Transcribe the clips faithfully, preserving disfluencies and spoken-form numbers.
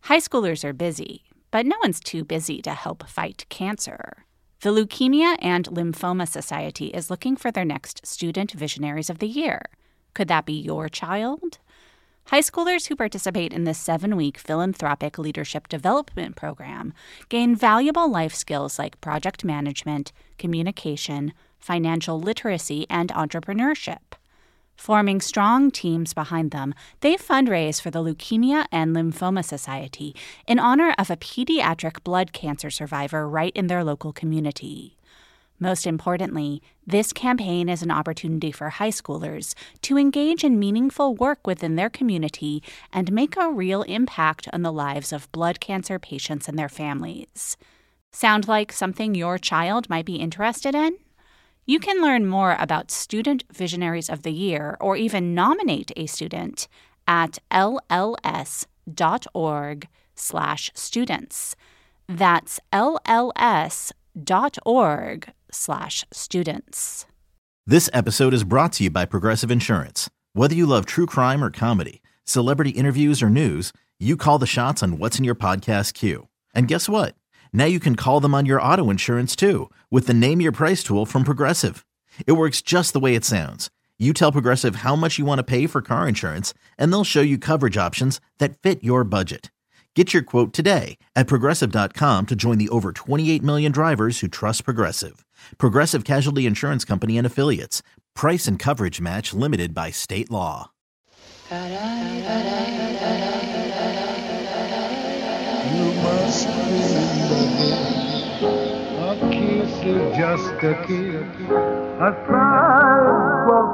High schoolers are busy, but no one's too busy to help fight cancer. The Leukemia and Lymphoma Society is looking for their next Student Visionaries of the Year. Could that be your child? High schoolers who participate in this seven-week philanthropic leadership development program gain valuable life skills like project management, communication, financial literacy, and entrepreneurship. Forming strong teams behind them, they fundraise for the Leukemia and Lymphoma Society in honor of a pediatric blood cancer survivor right in their local community. Most importantly, this campaign is an opportunity for high schoolers to engage in meaningful work within their community and make a real impact on the lives of blood cancer patients and their families. Sound like something your child might be interested in? You can learn more about Student Visionaries of the Year or even nominate a student at lls.org slash students. That's lls.org slash students. This episode is brought to you by Progressive Insurance. Whether you love true crime or comedy, celebrity interviews or news, you call the shots on what's in your podcast queue. And guess what? Now you can call them on your auto insurance too with the Name Your Price tool from Progressive. It works just the way it sounds. You tell Progressive how much you want to pay for car insurance, and they'll show you coverage options that fit your budget. Get your quote today at Progressive dot com to join the over twenty-eight million drivers who trust Progressive. Progressive Casualty Insurance Company and Affiliates. Price and coverage match limited by state law. You must be a kiss is just a kiss, a cry for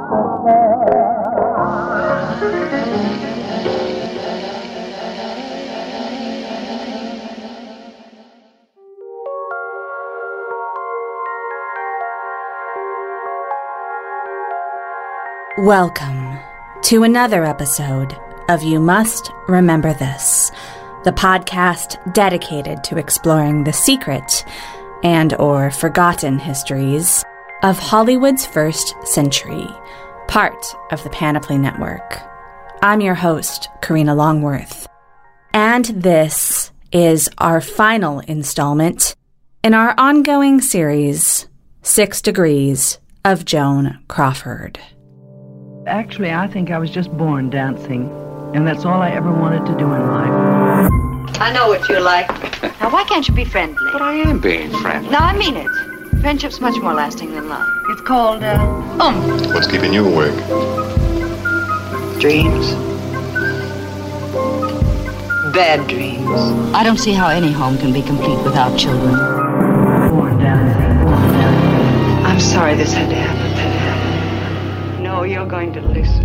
Welcome to another episode of You Must Remember This, the podcast dedicated to exploring the secret and or forgotten histories of Hollywood's first century, part of the Panoply Network. I'm your host, Karina Longworth, and this is our final installment in our ongoing series, Six Degrees of Joan Crawford. Actually, I think I was just born dancing, and that's all I ever wanted to do in life. I know what you like. Now, why can't you be friendly? But I am being friendly. No, I mean it. Friendship's much more lasting than love. It's called, uh, um. What's keeping you awake? Dreams. Bad dreams. I don't see how any home can be complete without children. Born dancing, born dancing. I'm sorry this had to happen. No, you're going to listen.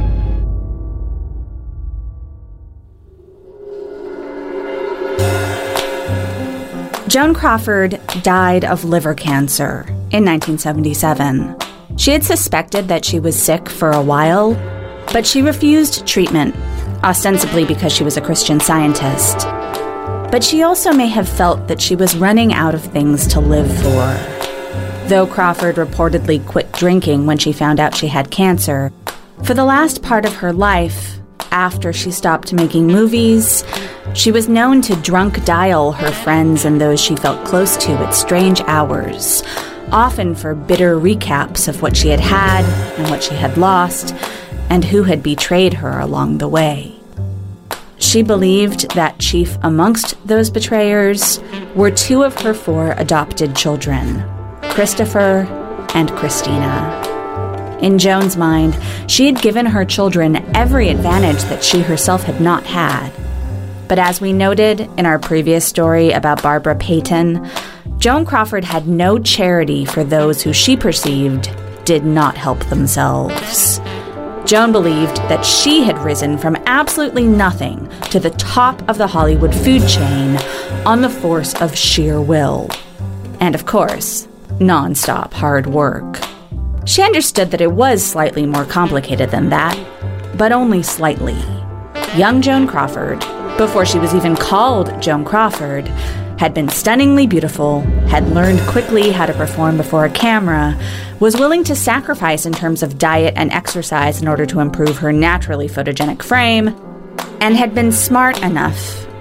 Joan Crawford died of liver cancer in nineteen seventy-seven. She had suspected that she was sick for a while, but she refused treatment, ostensibly because she was a Christian Scientist. But she also may have felt that she was running out of things to live for. Though Crawford reportedly quit drinking when she found out she had cancer, for the last part of her life, after she stopped making movies, she was known to drunk dial her friends and those she felt close to at strange hours, often for bitter recaps of what she had had and what she had lost, and who had betrayed her along the way. She believed that chief amongst those betrayers were two of her four adopted children, Christopher and Christina. In Joan's mind, she had given her children every advantage that she herself had not had. But as we noted in our previous story about Barbara Payton, Joan Crawford had no charity for those who she perceived did not help themselves. Joan believed that she had risen from absolutely nothing to the top of the Hollywood food chain on the force of sheer will. And of course, non-stop hard work. She understood that it was slightly more complicated than that, but only slightly. Young Joan Crawford, before she was even called Joan Crawford, had been stunningly beautiful, had learned quickly how to perform before a camera, was willing to sacrifice in terms of diet and exercise in order to improve her naturally photogenic frame, and had been smart enough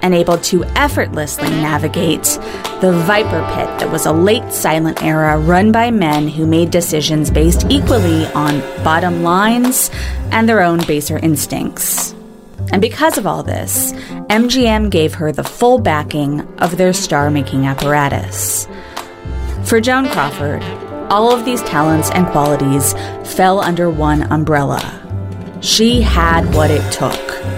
and able to effortlessly navigate the viper pit that was a late silent era run by men who made decisions based equally on bottom lines and their own baser instincts. And because of all this, M G M gave her the full backing of their star-making apparatus. For Joan Crawford, all of these talents and qualities fell under one umbrella. She had what it took.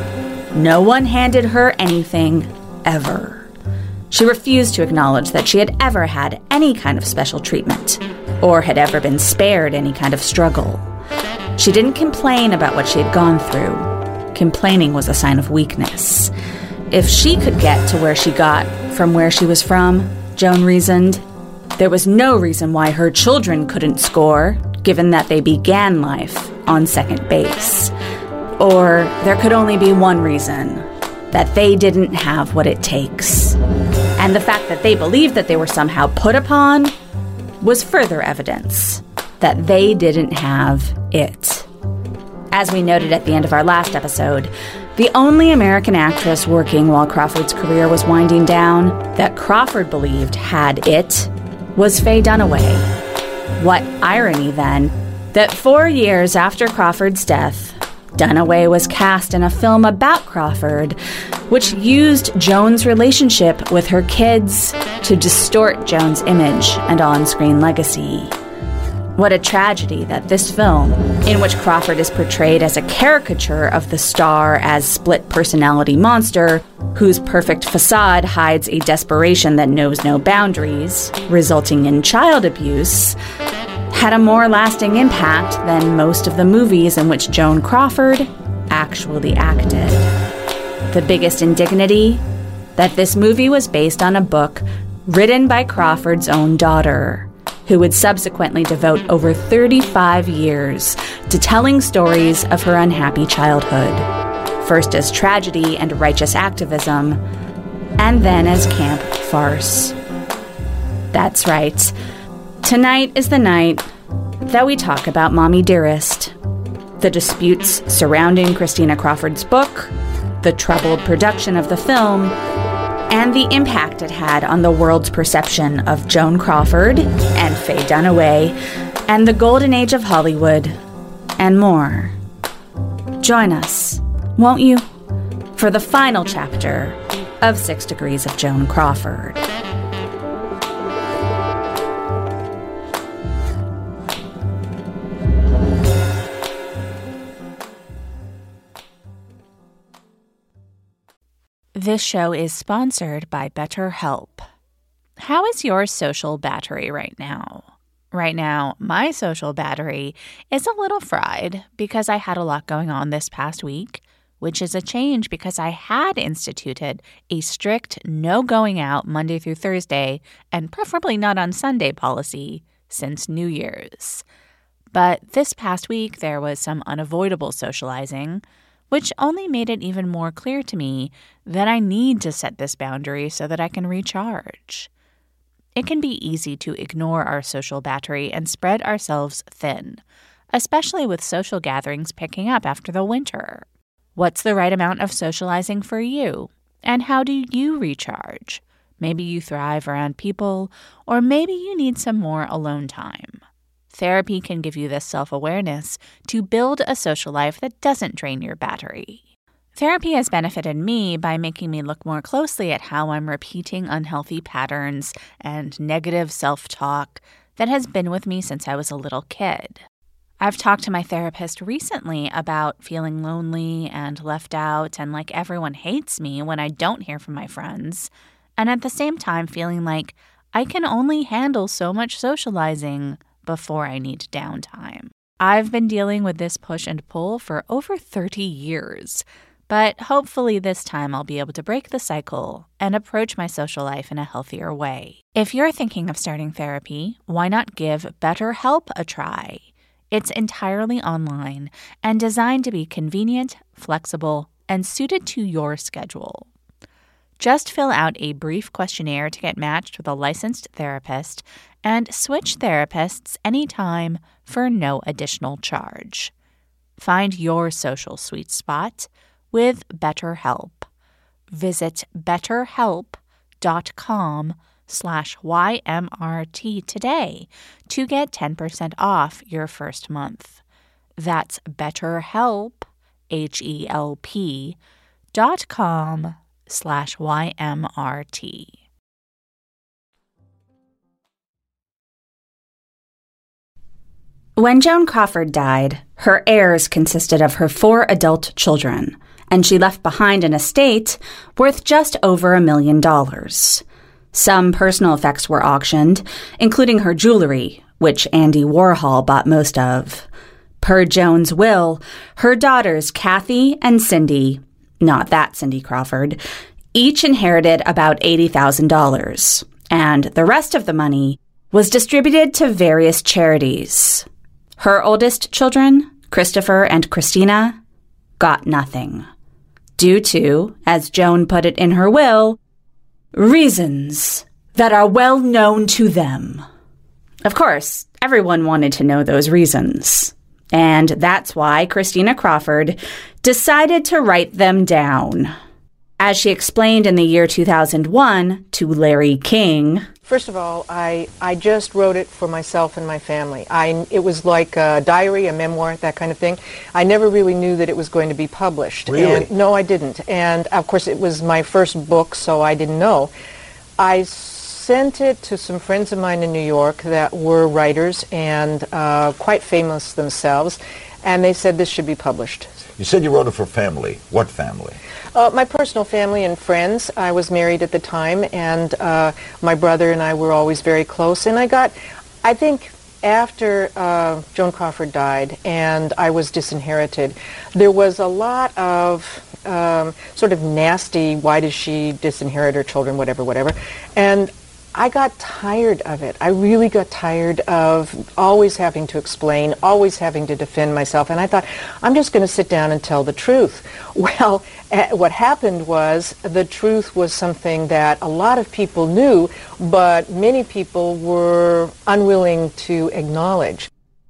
No one handed her anything, ever. She refused to acknowledge that she had ever had any kind of special treatment, or had ever been spared any kind of struggle. She didn't complain about what she had gone through. Complaining was a sign of weakness. If she could get to where she got from where she was from, Joan reasoned, there was no reason why her children couldn't score, given that they began life on second base. Or there could only be one reason, that they didn't have what it takes. And the fact that they believed that they were somehow put upon was further evidence that they didn't have it. As we noted at the end of our last episode, the only American actress working while Crawford's career was winding down that Crawford believed had it was Faye Dunaway. What irony, then, that four years after Crawford's death, Dunaway was cast in a film about Crawford, which used Joan's relationship with her kids to distort Joan's image and on-screen legacy. What a tragedy that this film, in which Crawford is portrayed as a caricature of the star as split-personality monster, whose perfect facade hides a desperation that knows no boundaries, resulting in child abuse, had a more lasting impact than most of the movies in which Joan Crawford actually acted. The biggest indignity? That this movie was based on a book written by Crawford's own daughter, who would subsequently devote over thirty-five years to telling stories of her unhappy childhood, first as tragedy and righteous activism, and then as camp farce. That's right. Tonight is the night that we talk about Mommy Dearest, the disputes surrounding Christina Crawford's book, the troubled production of the film, and the impact it had on the world's perception of Joan Crawford and Faye Dunaway and the golden age of Hollywood, and more. Join us, won't you, for the final chapter of Six Degrees of Joan Crawford. This show is sponsored by BetterHelp. How is your social battery right now? Right now, my social battery is a little fried because I had a lot going on this past week, which is a change because I had instituted a strict no going out Monday through Thursday and preferably not on Sunday policy since New Year's. But this past week, there was some unavoidable socializing, which only made it even more clear to me that I need to set this boundary so that I can recharge. It can be easy to ignore our social battery and spread ourselves thin, especially with social gatherings picking up after the winter. What's the right amount of socializing for you? And how do you recharge? Maybe you thrive around people, or maybe you need some more alone time. Therapy can give you this self-awareness to build a social life that doesn't drain your battery. Therapy has benefited me by making me look more closely at how I'm repeating unhealthy patterns and negative self-talk that has been with me since I was a little kid. I've talked to my therapist recently about feeling lonely and left out and like everyone hates me when I don't hear from my friends, and at the same time feeling like I can only handle so much socializing before I need downtime. I've been dealing with this push and pull for over thirty years, but hopefully this time I'll be able to break the cycle and approach my social life in a healthier way. If you're thinking of starting therapy, why not give BetterHelp a try? It's entirely online and designed to be convenient, flexible, and suited to your schedule. Just fill out a brief questionnaire to get matched with a licensed therapist and switch therapists anytime for no additional charge. Find your social sweet spot with BetterHelp. visit betterhelp.com slash YMRT today to get ten percent off your first month. That's BetterHelp, H E L P, dot com slash YMRT. When Joan Crawford died, her heirs consisted of her four adult children, and she left behind an estate worth just over a million dollars. Some personal effects were auctioned, including her jewelry, which Andy Warhol bought most of. Per Joan's will, her daughters Kathy and Cindy, not that Cindy Crawford, each inherited about eighty thousand dollars, and the rest of the money was distributed to various charities. Her oldest children, Christopher and Christina, got nothing, due to, as Joan put it in her will, reasons that are well known to them. Of course, everyone wanted to know those reasons. And that's why Christina Crawford decided to write them down. As she explained in the year two thousand one to Larry King, first of all, I, I just wrote it for myself and my family. I, it was like a diary, a memoir, that kind of thing. I never really knew that it was going to be published. Really? And, no, I didn't. And, of course, it was my first book, so I didn't know. I sent it to some friends of mine in New York that were writers and uh, quite famous themselves, and they said this should be published. You said you wrote it for family. What family? Uh, my personal family and friends. I was married at the time, and uh, my brother and I were always very close. And I got, I think, after uh, Joan Crawford died and I was disinherited, there was a lot of um, sort of nasty, why does she disinherit her children, whatever, whatever. And I got tired of it. I really got tired of always having to explain, always having to defend myself. And I thought, I'm just going to sit down and tell the truth. Well, uh, what happened was the truth was something that a lot of people knew, but many people were unwilling to acknowledge.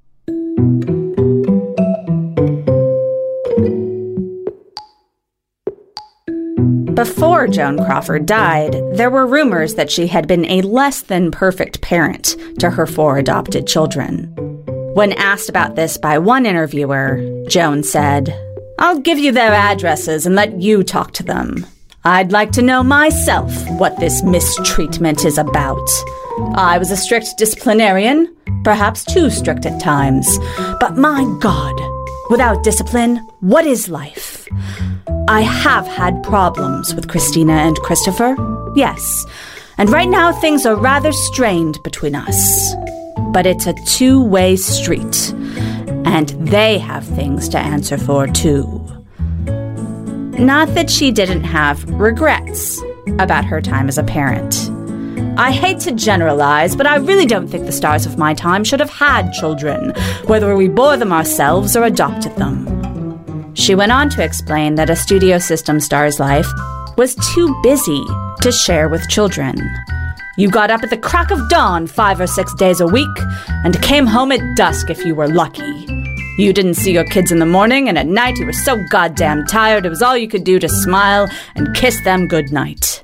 Before Joan Crawford died, there were rumors that she had been a less than perfect parent to her four adopted children. When asked about this by one interviewer, Joan said, "I'll give you their addresses and let you talk to them. I'd like to know myself what this mistreatment is about. I was a strict disciplinarian, perhaps too strict at times, but my God, without discipline, what is life? I have had problems with Christina and Christopher, yes, and right now things are rather strained between us. But it's a two-way street, and they have things to answer for, too." Not that she didn't have regrets about her time as a parent. "I hate to generalize, but I really don't think the stars of my time should have had children, whether we bore them ourselves or adopted them." She went on to explain that a studio system star's life was too busy to share with children. You got up at the crack of dawn five or six days a week and came home at dusk if you were lucky. You didn't see your kids in the morning, and at night you were so goddamn tired it was all you could do to smile and kiss them goodnight.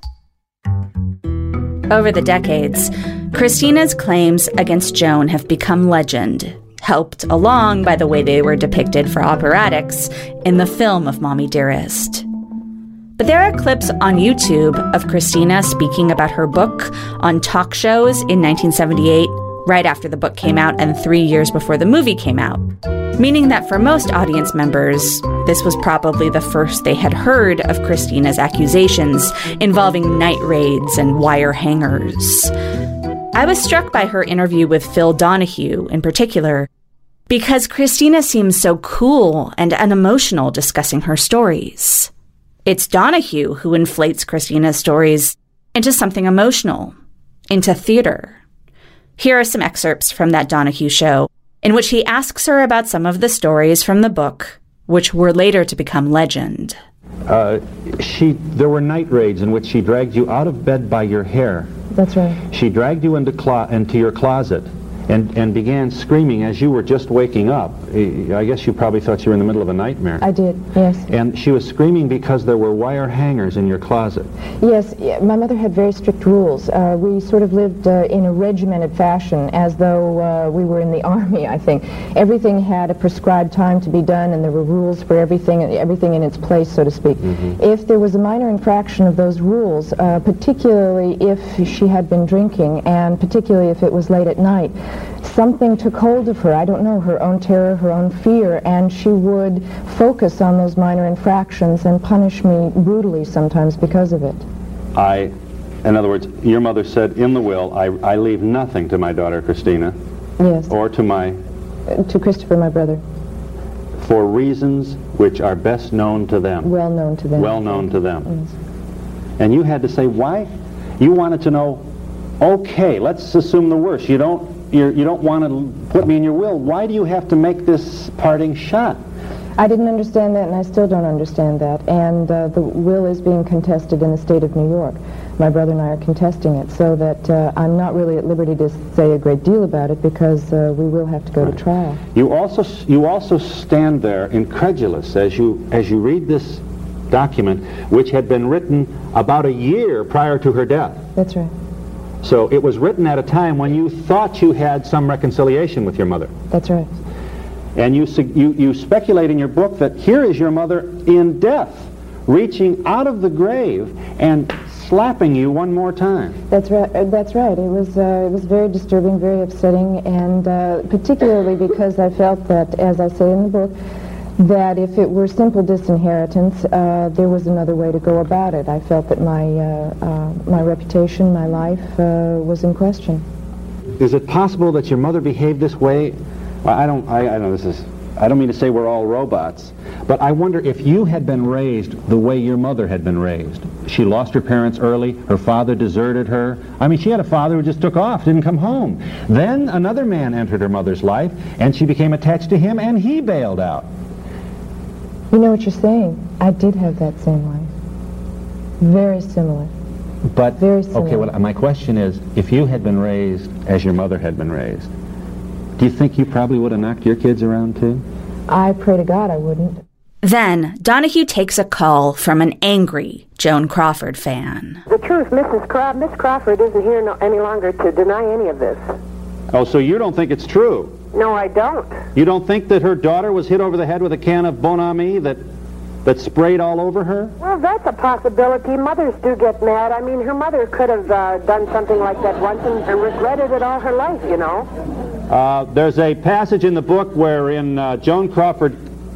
Over the decades, Christina's claims against Joan have become legend, helped along by the way they were depicted for operatics in the film of Mommy Dearest. But there are clips on YouTube of Christina speaking about her book on talk shows in nineteen seventy-eight, right after the book came out and three years before the movie came out, meaning that for most audience members, this was probably the first they had heard of Christina's accusations involving night raids and wire hangers. I was struck by her interview with Phil Donahue in particular, because Christina seems so cool and unemotional discussing her stories. It's Donahue who inflates Christina's stories into something emotional, into theater. Here are some excerpts from that Donahue show, in which he asks her about some of the stories from the book, which were later to become legend. Uh, she, there were night raids in which she dragged you out of bed by your hair. That's right. She dragged you into, clo- into your closet and, and began screaming as you were just waking up. I guess you probably thought you were in the middle of a nightmare. I did, yes. And she was screaming because there were wire hangers in your closet. Yes, yeah, my mother had very strict rules. Uh, we sort of lived uh, in a regimented fashion, as though uh, we were in the army, I think. Everything had a prescribed time to be done, and there were rules for everything, everything in its place, so to speak. Mm-hmm. If there was a minor infraction of those rules, uh, particularly if she had been drinking, and particularly if it was late at night, something took hold of her. I don't know, her own terror, her own fear, and she would focus on those minor infractions and punish me brutally sometimes because of it. I, in other words, your mother said in the will, I, I leave nothing to my daughter Christina. Yes. Or to my... Uh, to Christopher, my brother. For reasons which are best known to them. Well known to them. Well known to them. Yes. And you had to say, why? You wanted to know, okay, let's assume the worst. You don't, you're, you don't want to put me in your will. Why do you have to make this parting shot? I didn't understand that, and I still don't understand that. And uh, the will is being contested in the state of New York. My brother and I are contesting it, so that uh, I'm not really at liberty to say a great deal about it, because uh, we will have to go right. to trial. You also, you also stand there incredulous as you, as you read this document, which had been written about a year prior to her death. That's right. So it was written at a time when you thought you had some reconciliation with your mother. That's right. And you, you, you speculate in your book that here is your mother in death, reaching out of the grave and slapping you one more time. That's right. Uh, that's right. It was uh, it was very disturbing, very upsetting, and uh, particularly because I felt that, as I say in the book, that if it were simple disinheritance, uh, there was another way to go about it. I felt that my uh, uh, my reputation, my life, uh, was in question. Is it possible that your mother behaved this way? I don't. I, I know this is. I don't mean to say we're all robots, but I wonder if you had been raised the way your mother had been raised. She lost her parents early. Her father deserted her. I mean, she had a father who just took off, didn't come home. Then another man entered her mother's life, and she became attached to him, and he bailed out. You know what you're saying? I did have that same life. Very similar. But, Very similar. okay, well, my question is, if you had been raised as your mother had been raised, do you think you probably would have knocked your kids around too? I pray to God I wouldn't. Then, Donahue takes a call from an angry Joan Crawford fan. The truth, Missus Craw- Miss Crawford isn't here no- any longer to deny any of this. Oh, so you don't think it's true? No, I don't. You don't think that her daughter was hit over the head with a can of Bon Ami that that sprayed all over her? Well, that's a possibility. Mothers do get mad. I mean, her mother could have uh, done something like that once and, and regretted it all her life, you know. Uh, there's a passage in the book wherein uh, Joan Crawford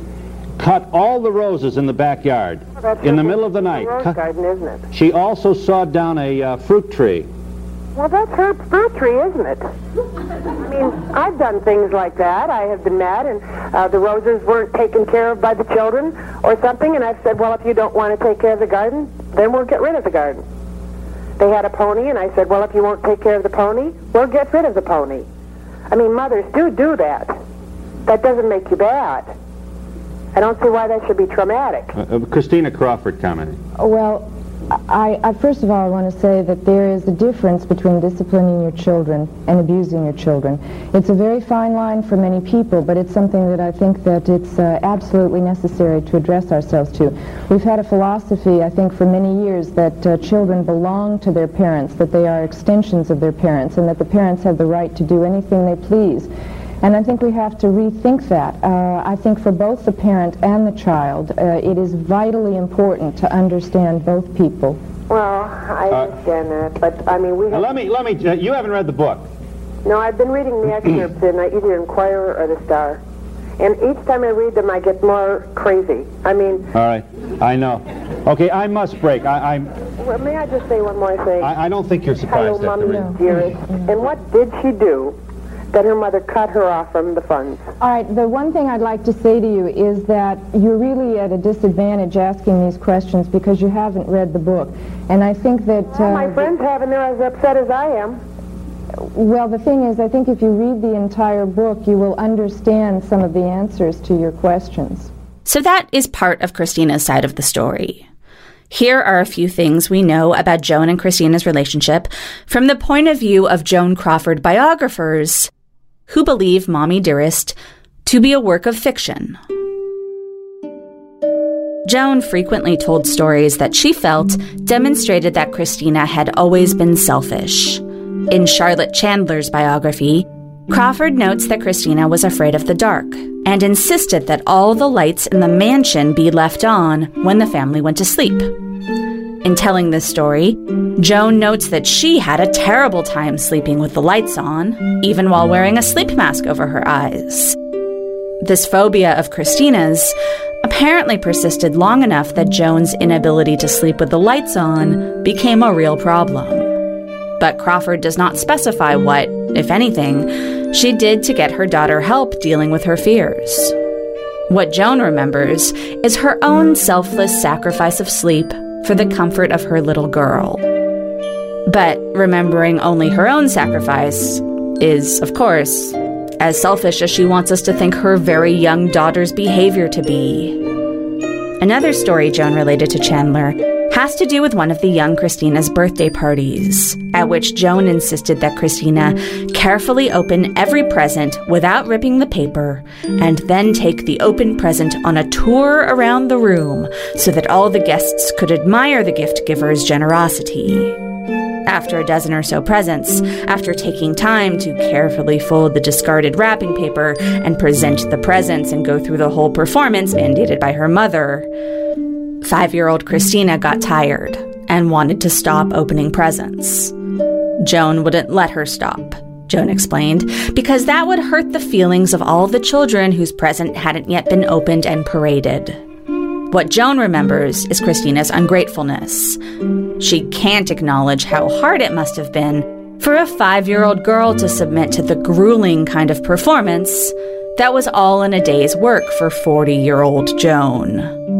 cut all the roses in the backyard well, in the middle of the night. Rose cut, garden, isn't it? She also sawed down a uh, fruit tree. Well, that's her fruit tree, isn't it? I mean, I've done things like that. I have been mad, and uh, the roses weren't taken care of by the children or something, and I've said, well, if you don't want to take care of the garden, then we'll get rid of the garden. They had a pony, and I said, well, if you won't take care of the pony, we'll get rid of the pony. I mean, mothers do do that. That doesn't make you bad. I don't see why that should be traumatic. Uh, uh, Christina Crawford commenting. Well, I, I first of all I want to say that there is a difference between disciplining your children and abusing your children. It's a very fine line for many people, but it's something that I think that it's uh, absolutely necessary to address ourselves to. We've had a philosophy, I think, for many years that uh, children belong to their parents, that they are extensions of their parents, and that the parents have the right to do anything they please. And I think we have to rethink that. Uh, I think for both the parent and the child, uh, it is vitally important to understand both people. Well, I understand uh, that, but I mean, we have... Let me, let me, uh, you haven't read the book. No, I've been reading the excerpts in uh, either Inquirer or The Star. And each time I read them, I get more crazy. I mean... All right, I know. Okay, I must break. I, I'm... Well, may I just say one more thing? I, I don't think you're surprised. Hello, after Mommy, reading. dearest. And what did she do that her mother cut her off from the funds? All right, the one thing I'd like to say to you is that you're really at a disadvantage asking these questions because you haven't read the book. And I think that... Well, my uh, friends haven't. They're as upset as I am. Well, the thing is, I think if you read the entire book, you will understand some of the answers to your questions. So that is part of Christina's side of the story. Here are a few things we know about Joan and Christina's relationship from the point of view of Joan Crawford biographers who believe Mommy Dearest to be a work of fiction. Joan frequently told stories that she felt demonstrated that Christina had always been selfish. In Charlotte Chandler's biography, Crawford notes that Christina was afraid of the dark and insisted that all the lights in the mansion be left on when the family went to sleep. In telling this story, Joan notes that she had a terrible time sleeping with the lights on, even while wearing a sleep mask over her eyes. This phobia of Christina's apparently persisted long enough that Joan's inability to sleep with the lights on became a real problem. But Crawford does not specify what, if anything, she did to get her daughter help dealing with her fears. What Joan remembers is her own selfless sacrifice of sleep for the comfort of her little girl. But remembering only her own sacrifice is, of course, as selfish as she wants us to think her very young daughter's behavior to be. Another story Joan related to Chandler has to do with one of the young Christina's birthday parties, at which Joan insisted that Christina carefully open every present without ripping the paper, and then take the open present on a tour around the room so that all the guests could admire the gift giver's generosity. After a dozen or so presents, after taking time to carefully fold the discarded wrapping paper and present the presents and go through the whole performance mandated by her mother, five-year-old Christina got tired and wanted to stop opening presents. Joan wouldn't let her stop, Joan explained, because that would hurt the feelings of all the children whose present hadn't yet been opened and paraded. What Joan remembers is Christina's ungratefulness. She can't acknowledge how hard it must have been for a five-year-old girl to submit to the grueling kind of performance that was all in a day's work for forty-year-old Joan.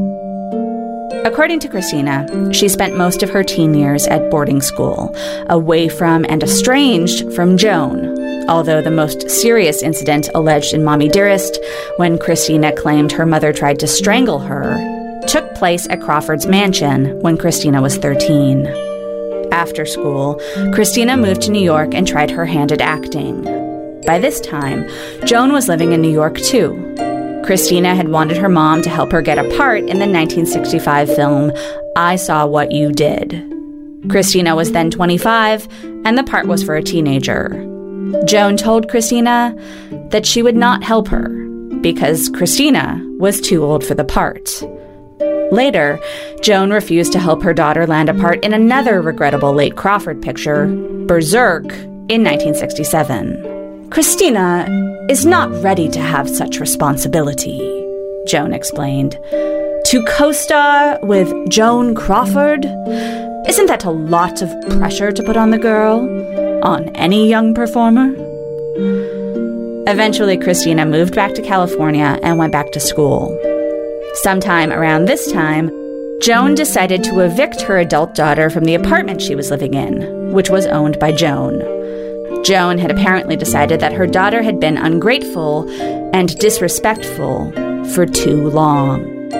According to Christina, she spent most of her teen years at boarding school, away from and estranged from Joan, although the most serious incident alleged in Mommy Dearest, when Christina claimed her mother tried to strangle her, took place at Crawford's mansion when Christina was thirteen. After school, Christina moved to New York and tried her hand at acting. By this time, Joan was living in New York too. Christina had wanted her mom to help her get a part in the nineteen sixty-five film I Saw What You Did. Christina was then twenty-five, and the part was for a teenager. Joan told Christina that she would not help her because Christina was too old for the part. Later, Joan refused to help her daughter land a part in another regrettable late Crawford picture, Berserk, in nineteen sixty-seven. Christina is not ready to have such responsibility, Joan explained. To co-star with Joan Crawford? Isn't that a lot of pressure to put on the girl? On any young performer? Eventually, Christina moved back to California and went back to school. Sometime around this time, Joan decided to evict her adult daughter from the apartment she was living in, which was owned by Joan. Joan had apparently decided that her daughter had been ungrateful and disrespectful for too long.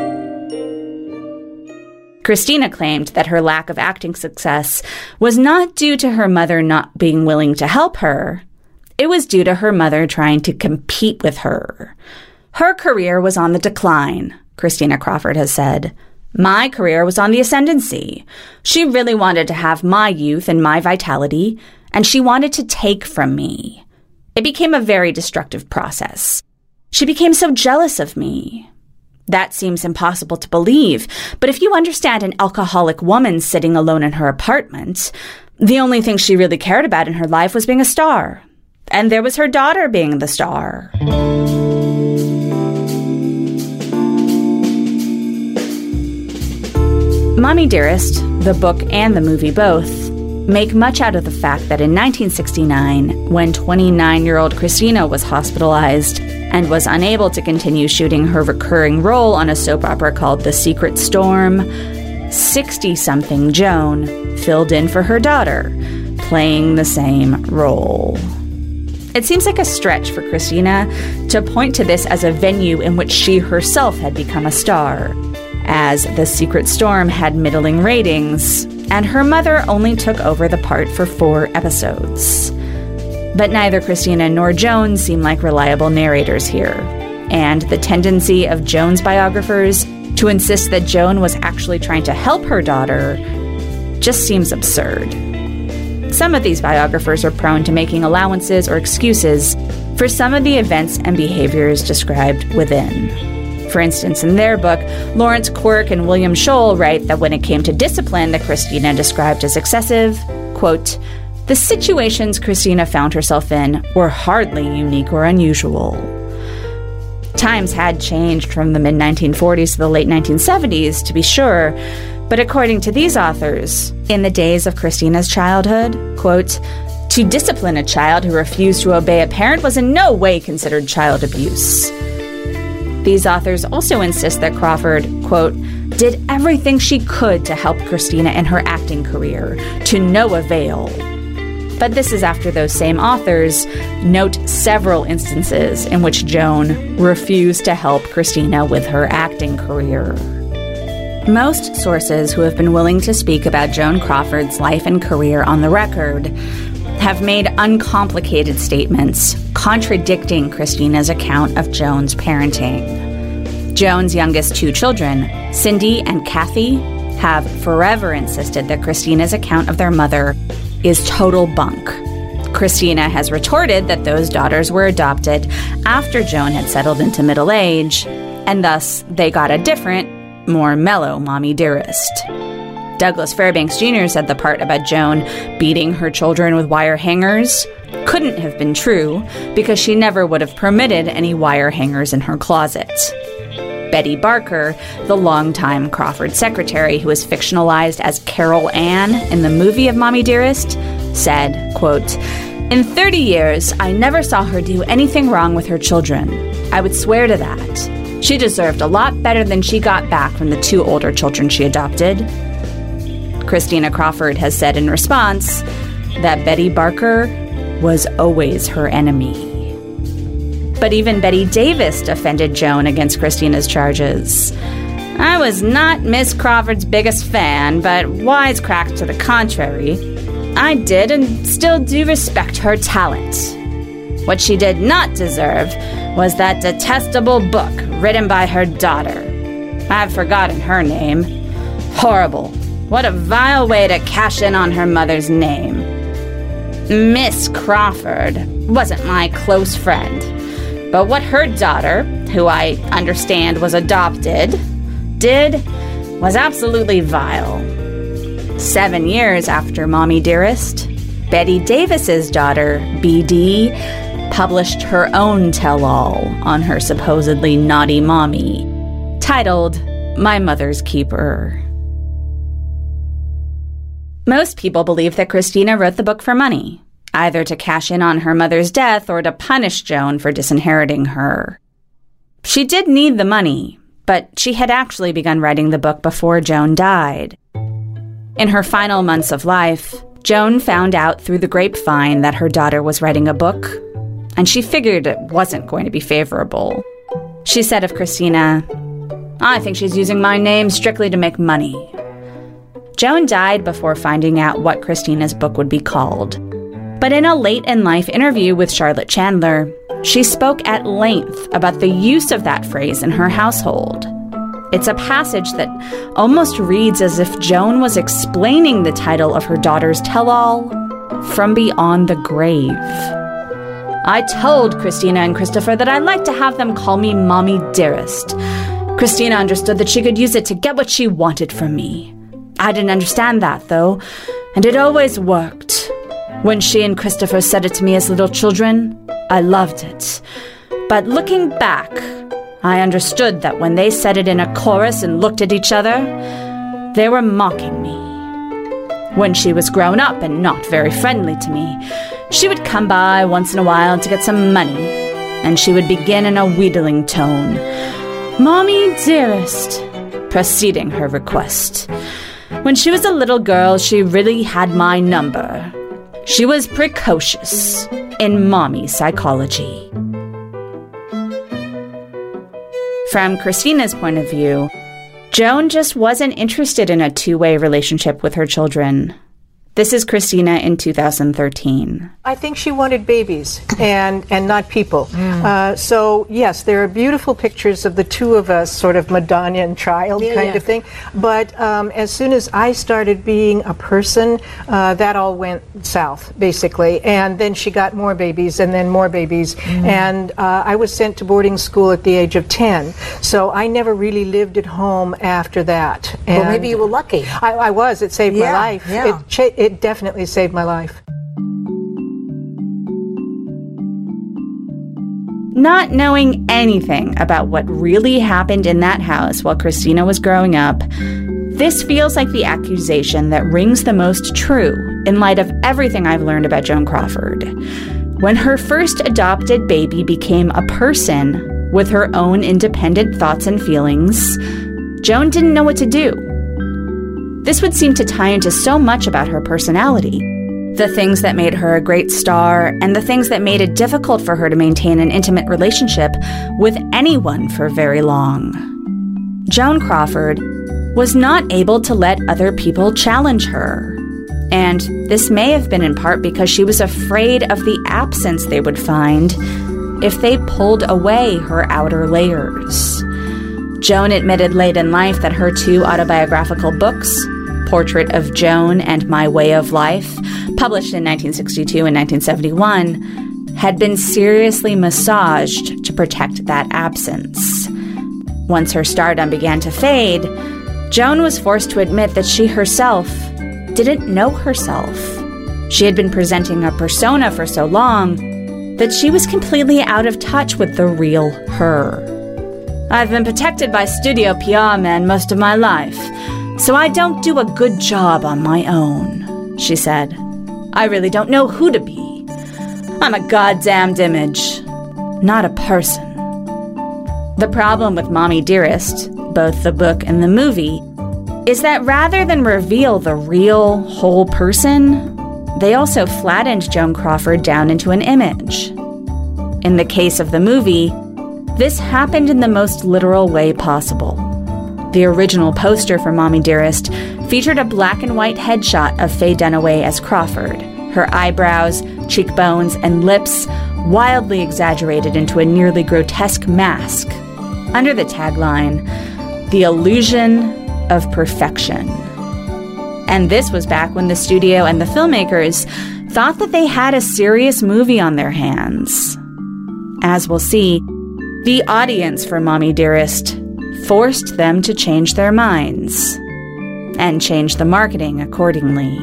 Christina claimed that her lack of acting success was not due to her mother not being willing to help her. It was due to her mother trying to compete with her. Her career was on the decline, Christina Crawford has said. My career was on the ascendancy. She really wanted to have my youth and my vitality, and she wanted to take from me. It became a very destructive process. She became so jealous of me. That seems impossible to believe, but if you understand an alcoholic woman sitting alone in her apartment, the only thing she really cared about in her life was being a star. And there was her daughter being the star. Mommy Dearest, the book and the movie both, make much out of the fact that in nineteen sixty-nine, when twenty-nine-year-old Christina was hospitalized and was unable to continue shooting her recurring role on a soap opera called The Secret Storm, sixty-something Joan filled in for her daughter, playing the same role. It seems like a stretch for Christina to point to this as a venue in which she herself had become a star, as The Secret Storm had middling ratings, and her mother only took over the part for four episodes. But neither Christina nor Joan seem like reliable narrators here. And the tendency of Joan's biographers to insist that Joan was actually trying to help her daughter just seems absurd. Some of these biographers are prone to making allowances or excuses for some of the events and behaviors described within. For instance, in their book, Lawrence Quirk and William Scholl write that when it came to discipline that Christina described as excessive, quote, "The situations Christina found herself in were hardly unique or unusual." Times had changed from the mid nineteen forties to the late nineteen seventies, to be sure, but according to these authors, in the days of Christina's childhood, quote, "To discipline a child who refused to obey a parent was in no way considered child abuse." These authors also insist that Crawford, quote, "did everything she could to help Christina in her acting career, to no avail." But this is after those same authors note several instances in which Joan refused to help Christina with her acting career. Most sources who have been willing to speak about Joan Crawford's life and career on the record have made uncomplicated statements contradicting Christina's account of Joan's parenting. Joan's youngest two children, Cindy and Kathy, have forever insisted that Christina's account of their mother is total bunk. Christina has retorted that those daughters were adopted after Joan had settled into middle age, and thus they got a different, more mellow mommy dearest. Douglas Fairbanks Junior said the part about Joan beating her children with wire hangers couldn't have been true because she never would have permitted any wire hangers in her closet. Betty Barker, the longtime Crawford secretary who was fictionalized as Carol Ann in the movie of Mommy Dearest, said, quote, "In thirty years, I never saw her do anything wrong with her children. I would swear to that. She deserved a lot better than she got back from the two older children she adopted." Christina Crawford has said in response that Betty Barker was always her enemy. But even Betty Davis defended Joan against Christina's charges. "I was not Miss Crawford's biggest fan, but wisecracks to the contrary. I did and still do respect her talent. What she did not deserve was that detestable book written by her daughter. I've forgotten her name. Horrible. What a vile way to cash in on her mother's name. Miss Crawford wasn't my close friend, but what her daughter, who I understand was adopted, did was absolutely vile." Seven years after Mommy Dearest, Betty Davis's daughter, B D, published her own tell-all on her supposedly naughty mommy, titled My Mother's Keeper. Most people believe that Christina wrote the book for money, either to cash in on her mother's death or to punish Joan for disinheriting her. She did need the money, but she had actually begun writing the book before Joan died. In her final months of life, Joan found out through the grapevine that her daughter was writing a book, and she figured it wasn't going to be favorable. She said of Christina, "I think she's using my name strictly to make money." Joan died before finding out what Christina's book would be called. But in a late-in-life interview with Charlotte Chandler, she spoke at length about the use of that phrase in her household. It's a passage that almost reads as if Joan was explaining the title of her daughter's tell-all from beyond the grave. "I told Christina and Christopher that I'd like to have them call me Mommy Dearest. Christina understood that she could use it to get what she wanted from me. I didn't understand that, though, and it always worked. When she and Christopher said it to me as little children, I loved it. But looking back, I understood that when they said it in a chorus and looked at each other, they were mocking me. When she was grown up and not very friendly to me, she would come by once in a while to get some money, and she would begin in a wheedling tone, 'Mommy Dearest,' preceding her request. When she was a little girl, she really had my number. She was precocious in mommy psychology." From Christina's point of view, Joan just wasn't interested in a two-way relationship with her children. This is Christina in two thousand thirteen. I think she wanted babies and, and not people. Mm. Uh, so, yes, there are beautiful pictures of the two of us, sort of Madonna and child yeah, kind yeah. of thing. But um, as soon as I started being a person, uh, that all went south, basically. And then she got more babies and then more babies. Mm. And uh, I was sent to boarding school at the age of ten. So I never really lived at home after that. And well, maybe you were lucky. I, I was. It saved yeah, my life. Yeah. It, cha- it definitely saved my life. Not knowing anything about what really happened in that house while Christina was growing up, this feels like the accusation that rings the most true in light of everything I've learned about Joan Crawford. When her first adopted baby became a person with her own independent thoughts and feelings, Joan didn't know what to do. This would seem to tie into so much about her personality. The things that made her a great star, and the things that made it difficult for her to maintain an intimate relationship with anyone for very long. Joan Crawford was not able to let other people challenge her. And this may have been in part because she was afraid of the absence they would find if they pulled away her outer layers. Joan admitted late in life that her two autobiographical books, Portrait of Joan and My Way of Life, published in nineteen sixty-two and nineteen seventy-one, had been seriously massaged to protect that absence. Once her stardom began to fade, Joan was forced to admit that she herself didn't know herself. She had been presenting a persona for so long that she was completely out of touch with the real her. I've been protected by studio P R men most of my life, so I don't do a good job on my own, she said. I really don't know who to be. I'm a goddamned image, not a person. The problem with Mommy Dearest, both the book and the movie, is that rather than reveal the real, whole person, they also flattened Joan Crawford down into an image. In the case of the movie, this happened in the most literal way possible. The original poster for Mommy Dearest featured a black and white headshot of Faye Dunaway as Crawford, her eyebrows, cheekbones, and lips wildly exaggerated into a nearly grotesque mask, under the tagline, "The Illusion of Perfection." And this was back when the studio and the filmmakers thought that they had a serious movie on their hands. As we'll see, the audience for Mommy Dearest forced them to change their minds and change the marketing accordingly.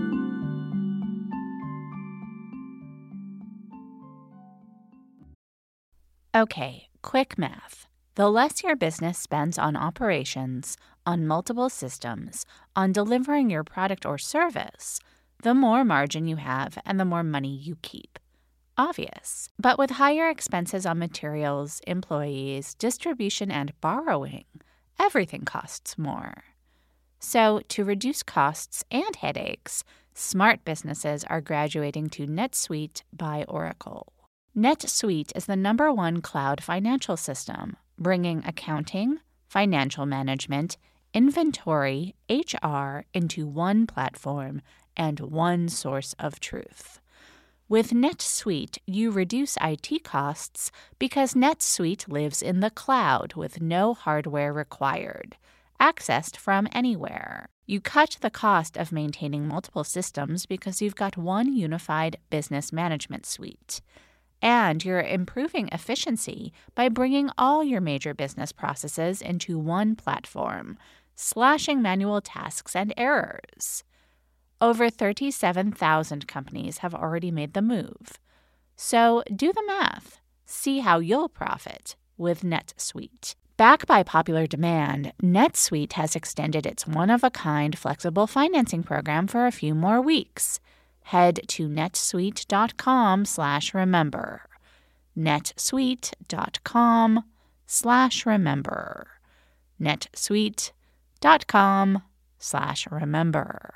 Okay, quick math. The less your business spends on operations, on multiple systems, on delivering your product or service, the more margin you have and the more money you keep. Obvious. But with higher expenses on materials, employees, distribution, and borrowing, everything costs more. So, to reduce costs and headaches, smart businesses are graduating to NetSuite by Oracle. NetSuite is the number one cloud financial system, bringing accounting, financial management, inventory, H R into one platform and one source of truth. With NetSuite, you reduce I T costs because NetSuite lives in the cloud with no hardware required, accessed from anywhere. You cut the cost of maintaining multiple systems because you've got one unified business management suite. And you're improving efficiency by bringing all your major business processes into one platform, slashing manual tasks and errors. Over thirty-seven thousand companies have already made the move. So do the math. See how you'll profit with NetSuite. Backed by popular demand, NetSuite has extended its one-of-a-kind flexible financing program for a few more weeks. Head to netsuite.com slash remember. netsuite.com slash remember. netsuite.com slash remember.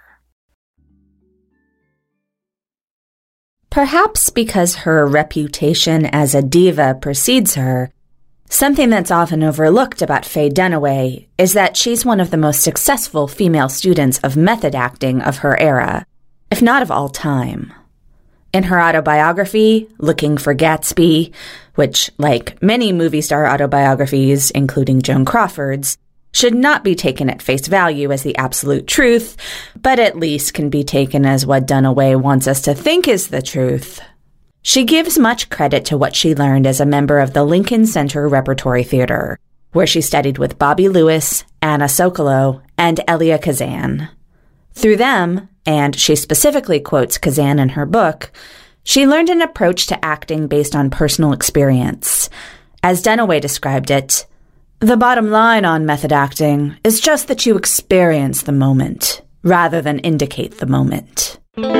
Perhaps because her reputation as a diva precedes her, something that's often overlooked about Faye Dunaway is that she's one of the most successful female students of method acting of her era, if not of all time. In her autobiography, Looking for Gatsby, which, like many movie star autobiographies, including Joan Crawford's, should not be taken at face value as the absolute truth, but at least can be taken as what Dunaway wants us to think is the truth. She gives much credit to what she learned as a member of the Lincoln Center Repertory Theater, where she studied with Bobby Lewis, Anna Sokolow, and Elia Kazan. Through them, and she specifically quotes Kazan in her book, she learned an approach to acting based on personal experience. As Dunaway described it, "The bottom line on method acting is just that you experience the moment, rather than indicate the moment."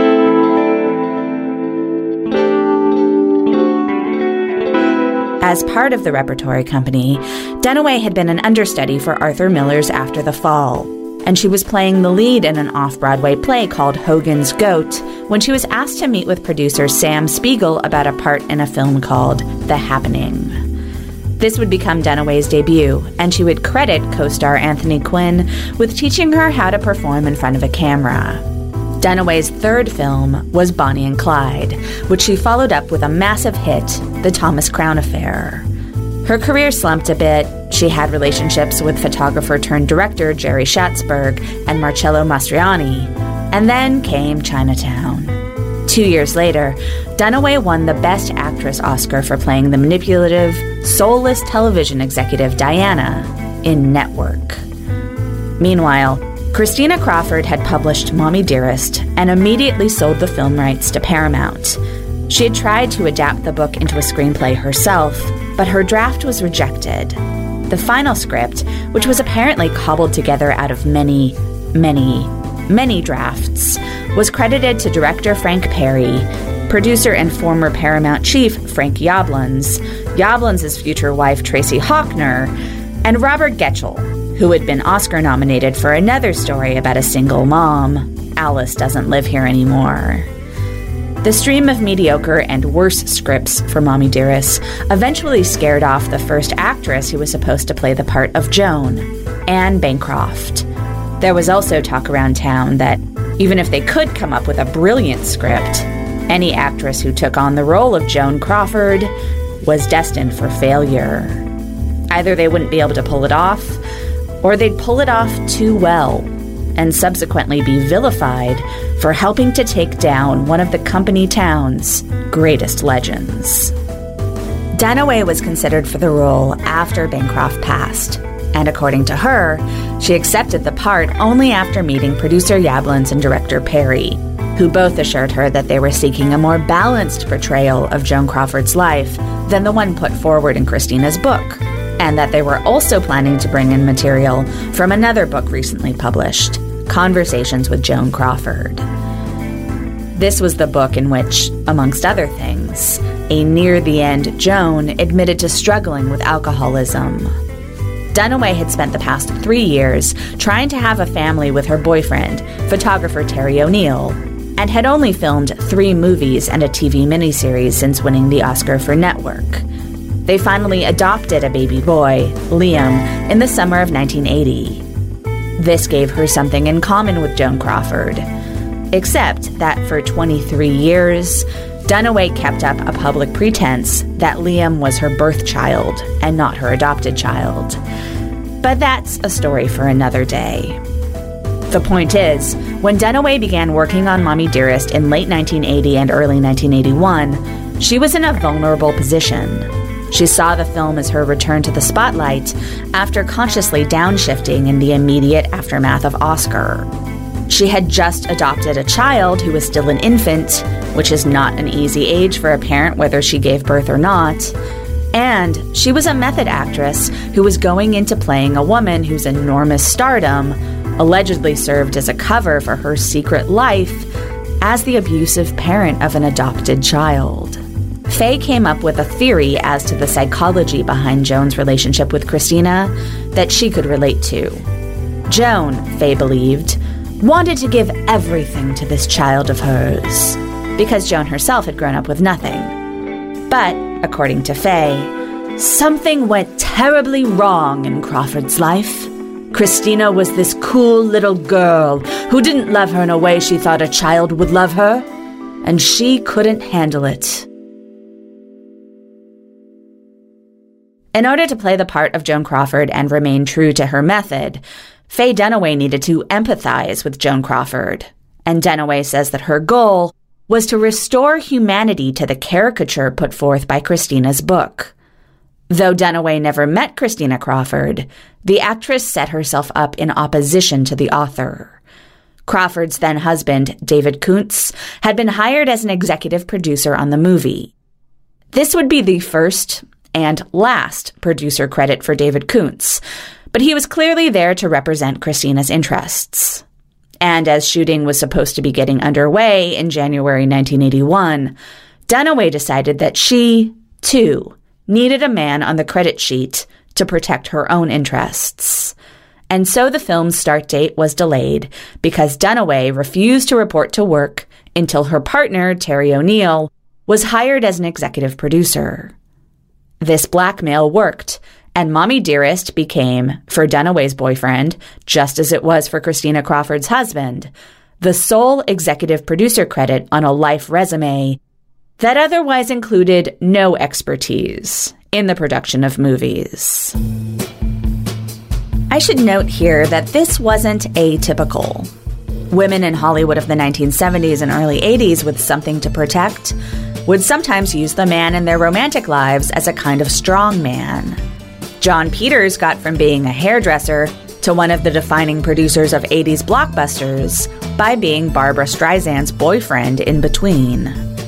As part of the repertory company, Dunaway had been an understudy for Arthur Miller's After the Fall, and she was playing the lead in an off-Broadway play called Hogan's Goat when she was asked to meet with producer Sam Spiegel about a part in a film called The Happening. This would become Dunaway's debut, and she would credit co-star Anthony Quinn with teaching her how to perform in front of a camera. Dunaway's third film was Bonnie and Clyde, which she followed up with a massive hit, The Thomas Crown Affair. Her career slumped a bit. She had relationships with photographer-turned-director Jerry Schatzberg and Marcello Mastroianni, and then came Chinatown. Two years later, Dunaway won the Best Actress Oscar for playing the manipulative, soulless television executive Diana in Network. Meanwhile, Christina Crawford had published Mommy Dearest and immediately sold the film rights to Paramount. She had tried to adapt the book into a screenplay herself, but her draft was rejected. The final script, which was apparently cobbled together out of many, many, many drafts, was credited to director Frank Perry, producer and former Paramount chief Frank Yablans, Yablans' future wife Tracy Hawkner, and Robert Getchell, who had been Oscar nominated for another story about a single mom, Alice Doesn't Live Here Anymore. The stream of mediocre and worse scripts for Mommy Dearest eventually scared off the first actress who was supposed to play the part of Joan, Anne Bancroft. There was also talk around town that even if they could come up with a brilliant script, any actress who took on the role of Joan Crawford was destined for failure. Either they wouldn't be able to pull it off, or they'd pull it off too well, and subsequently be vilified for helping to take down one of the company town's greatest legends. Dunaway was considered for the role after Bancroft passed, and according to her, she accepted the part only after meeting producer Yablans and director Perry, who both assured her that they were seeking a more balanced portrayal of Joan Crawford's life than the one put forward in Christina's book, and that they were also planning to bring in material from another book recently published, Conversations with Joan Crawford. This was the book in which, amongst other things, a near-the-end Joan admitted to struggling with alcoholism. Dunaway had spent the past three years trying to have a family with her boyfriend, photographer Terry O'Neill, and had only filmed three movies and a T V miniseries since winning the Oscar for Network. They finally adopted a baby boy, Liam, in the summer of nineteen eighty. This gave her something in common with Joan Crawford, except that for twenty-three years, Dunaway kept up a public pretense that Liam was her birth child and not her adopted child. But that's a story for another day. The point is, when Dunaway began working on Mommy Dearest in late nineteen eighty and early nineteen eighty-one, she was in a vulnerable position. She saw the film as her return to the spotlight after consciously downshifting in the immediate aftermath of Oscar. She had just adopted a child who was still an infant, which is not an easy age for a parent whether she gave birth or not, and she was a method actress who was going into playing a woman whose enormous stardom allegedly served as a cover for her secret life as the abusive parent of an adopted child. Faye came up with a theory as to the psychology behind Joan's relationship with Christina that she could relate to. Joan, Faye believed, wanted to give everything to this child of hers, because Joan herself had grown up with nothing. But, according to Faye, something went terribly wrong in Crawford's life, Christina was this cool little girl who didn't love her in a way she thought a child would love her, and she couldn't handle it. In order to play the part of Joan Crawford and remain true to her method, Faye Dunaway needed to empathize with Joan Crawford, and Dunaway says that her goal was to restore humanity to the caricature put forth by Christina's book. Though Dunaway never met Christina Crawford, the actress set herself up in opposition to the author. Crawford's then-husband, David Koontz, had been hired as an executive producer on the movie. This would be the first and last producer credit for David Koontz, but he was clearly there to represent Christina's interests. And as shooting was supposed to be getting underway in January nineteen eighty-one, Dunaway decided that she, too, needed a man on the credit sheet to protect her own interests. And so the film's start date was delayed because Dunaway refused to report to work until her partner, Terry O'Neill, was hired as an executive producer. This blackmail worked, and Mommy Dearest became, for Dunaway's boyfriend, just as it was for Christina Crawford's husband, the sole executive producer credit on a life resume that otherwise included no expertise in the production of movies. I should note here that this wasn't atypical. Women in Hollywood of the nineteen seventies and early eighties with something to protect would sometimes use the man in their romantic lives as a kind of strong man. John Peters got from being a hairdresser to one of the defining producers of eighties blockbusters by being Barbra Streisand's boyfriend in between.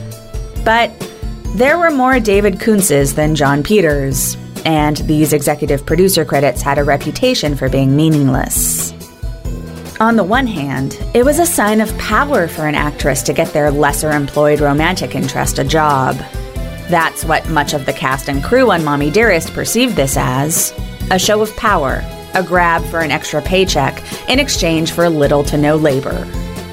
But there were more David Koontzes than John Peters, and these executive producer credits had a reputation for being meaningless. On the one hand, it was a sign of power for an actress to get their lesser-employed romantic interest a job. That's what much of the cast and crew on Mommy Dearest perceived this as, a show of power, a grab for an extra paycheck in exchange for little to no labor.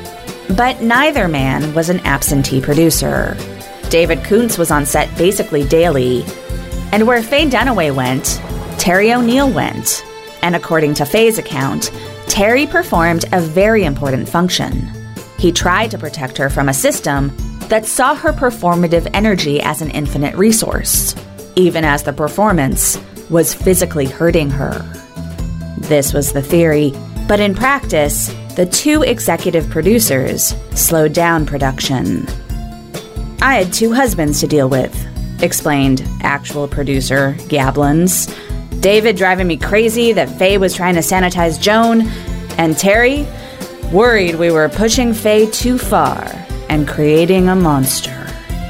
But neither man was an absentee producer. David Koontz was on set basically daily, and where Faye Dunaway went, Terry O'Neill went. And according to Faye's account, Terry performed a very important function. He tried to protect her from a system that saw her performative energy as an infinite resource, even as the performance was physically hurting her. This was the theory, but in practice, the two executive producers slowed down production. I had two husbands to deal with, explained actual producer Gablins. David driving me crazy that Faye was trying to sanitize Joan, and Terry worried we were pushing Faye too far and creating a monster.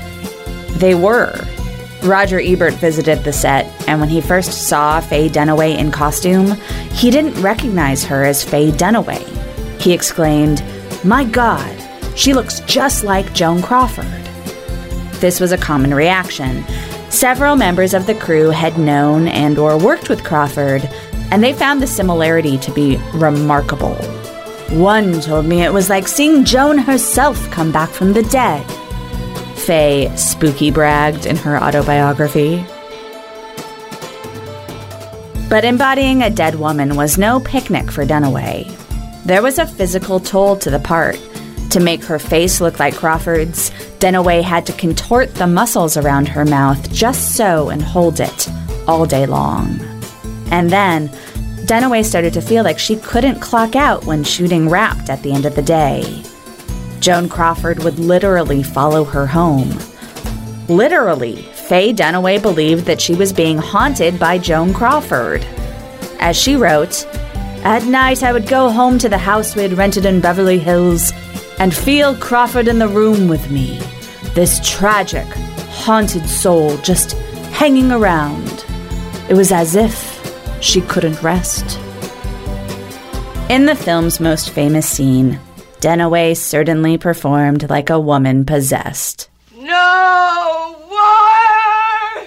They were. Roger Ebert visited the set, and when he first saw Faye Dunaway in costume, he didn't recognize her as Faye Dunaway. He exclaimed, "My God, she looks just like Joan Crawford." This was a common reaction. Several members of the crew had known and or worked with Crawford, and they found the similarity to be remarkable. One told me it was like seeing Joan herself come back from the dead, Faye spooky bragged in her autobiography. But embodying a dead woman was no picnic for Dunaway. There was a physical toll to the part. To make her face look like Crawford's, Dunaway had to contort the muscles around her mouth just so and hold it all day long. And then, Dunaway started to feel like she couldn't clock out when shooting wrapped at the end of the day. Joan Crawford would literally follow her home. Literally, Faye Dunaway believed that she was being haunted by Joan Crawford. As she wrote, "At night I would go home to the house we had rented in Beverly Hills and feel Crawford in the room with me, this tragic, haunted soul just hanging around. It was as if she couldn't rest." In the film's most famous scene, Dunaway certainly performed like a woman possessed. No wire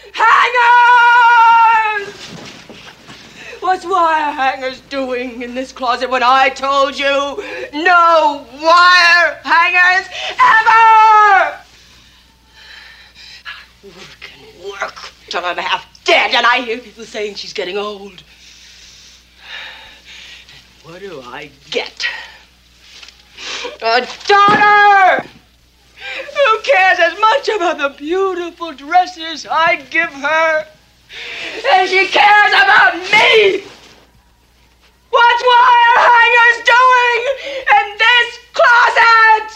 hangers! What's wire hangers doing in this closet when I told you no wire hangers ever? I work and work till I'm half dead, and I hear people saying she's getting old. do I get? A daughter! Who cares as much about the beautiful dresses I give her as she cares about me? What's wire hangers doing in this closet?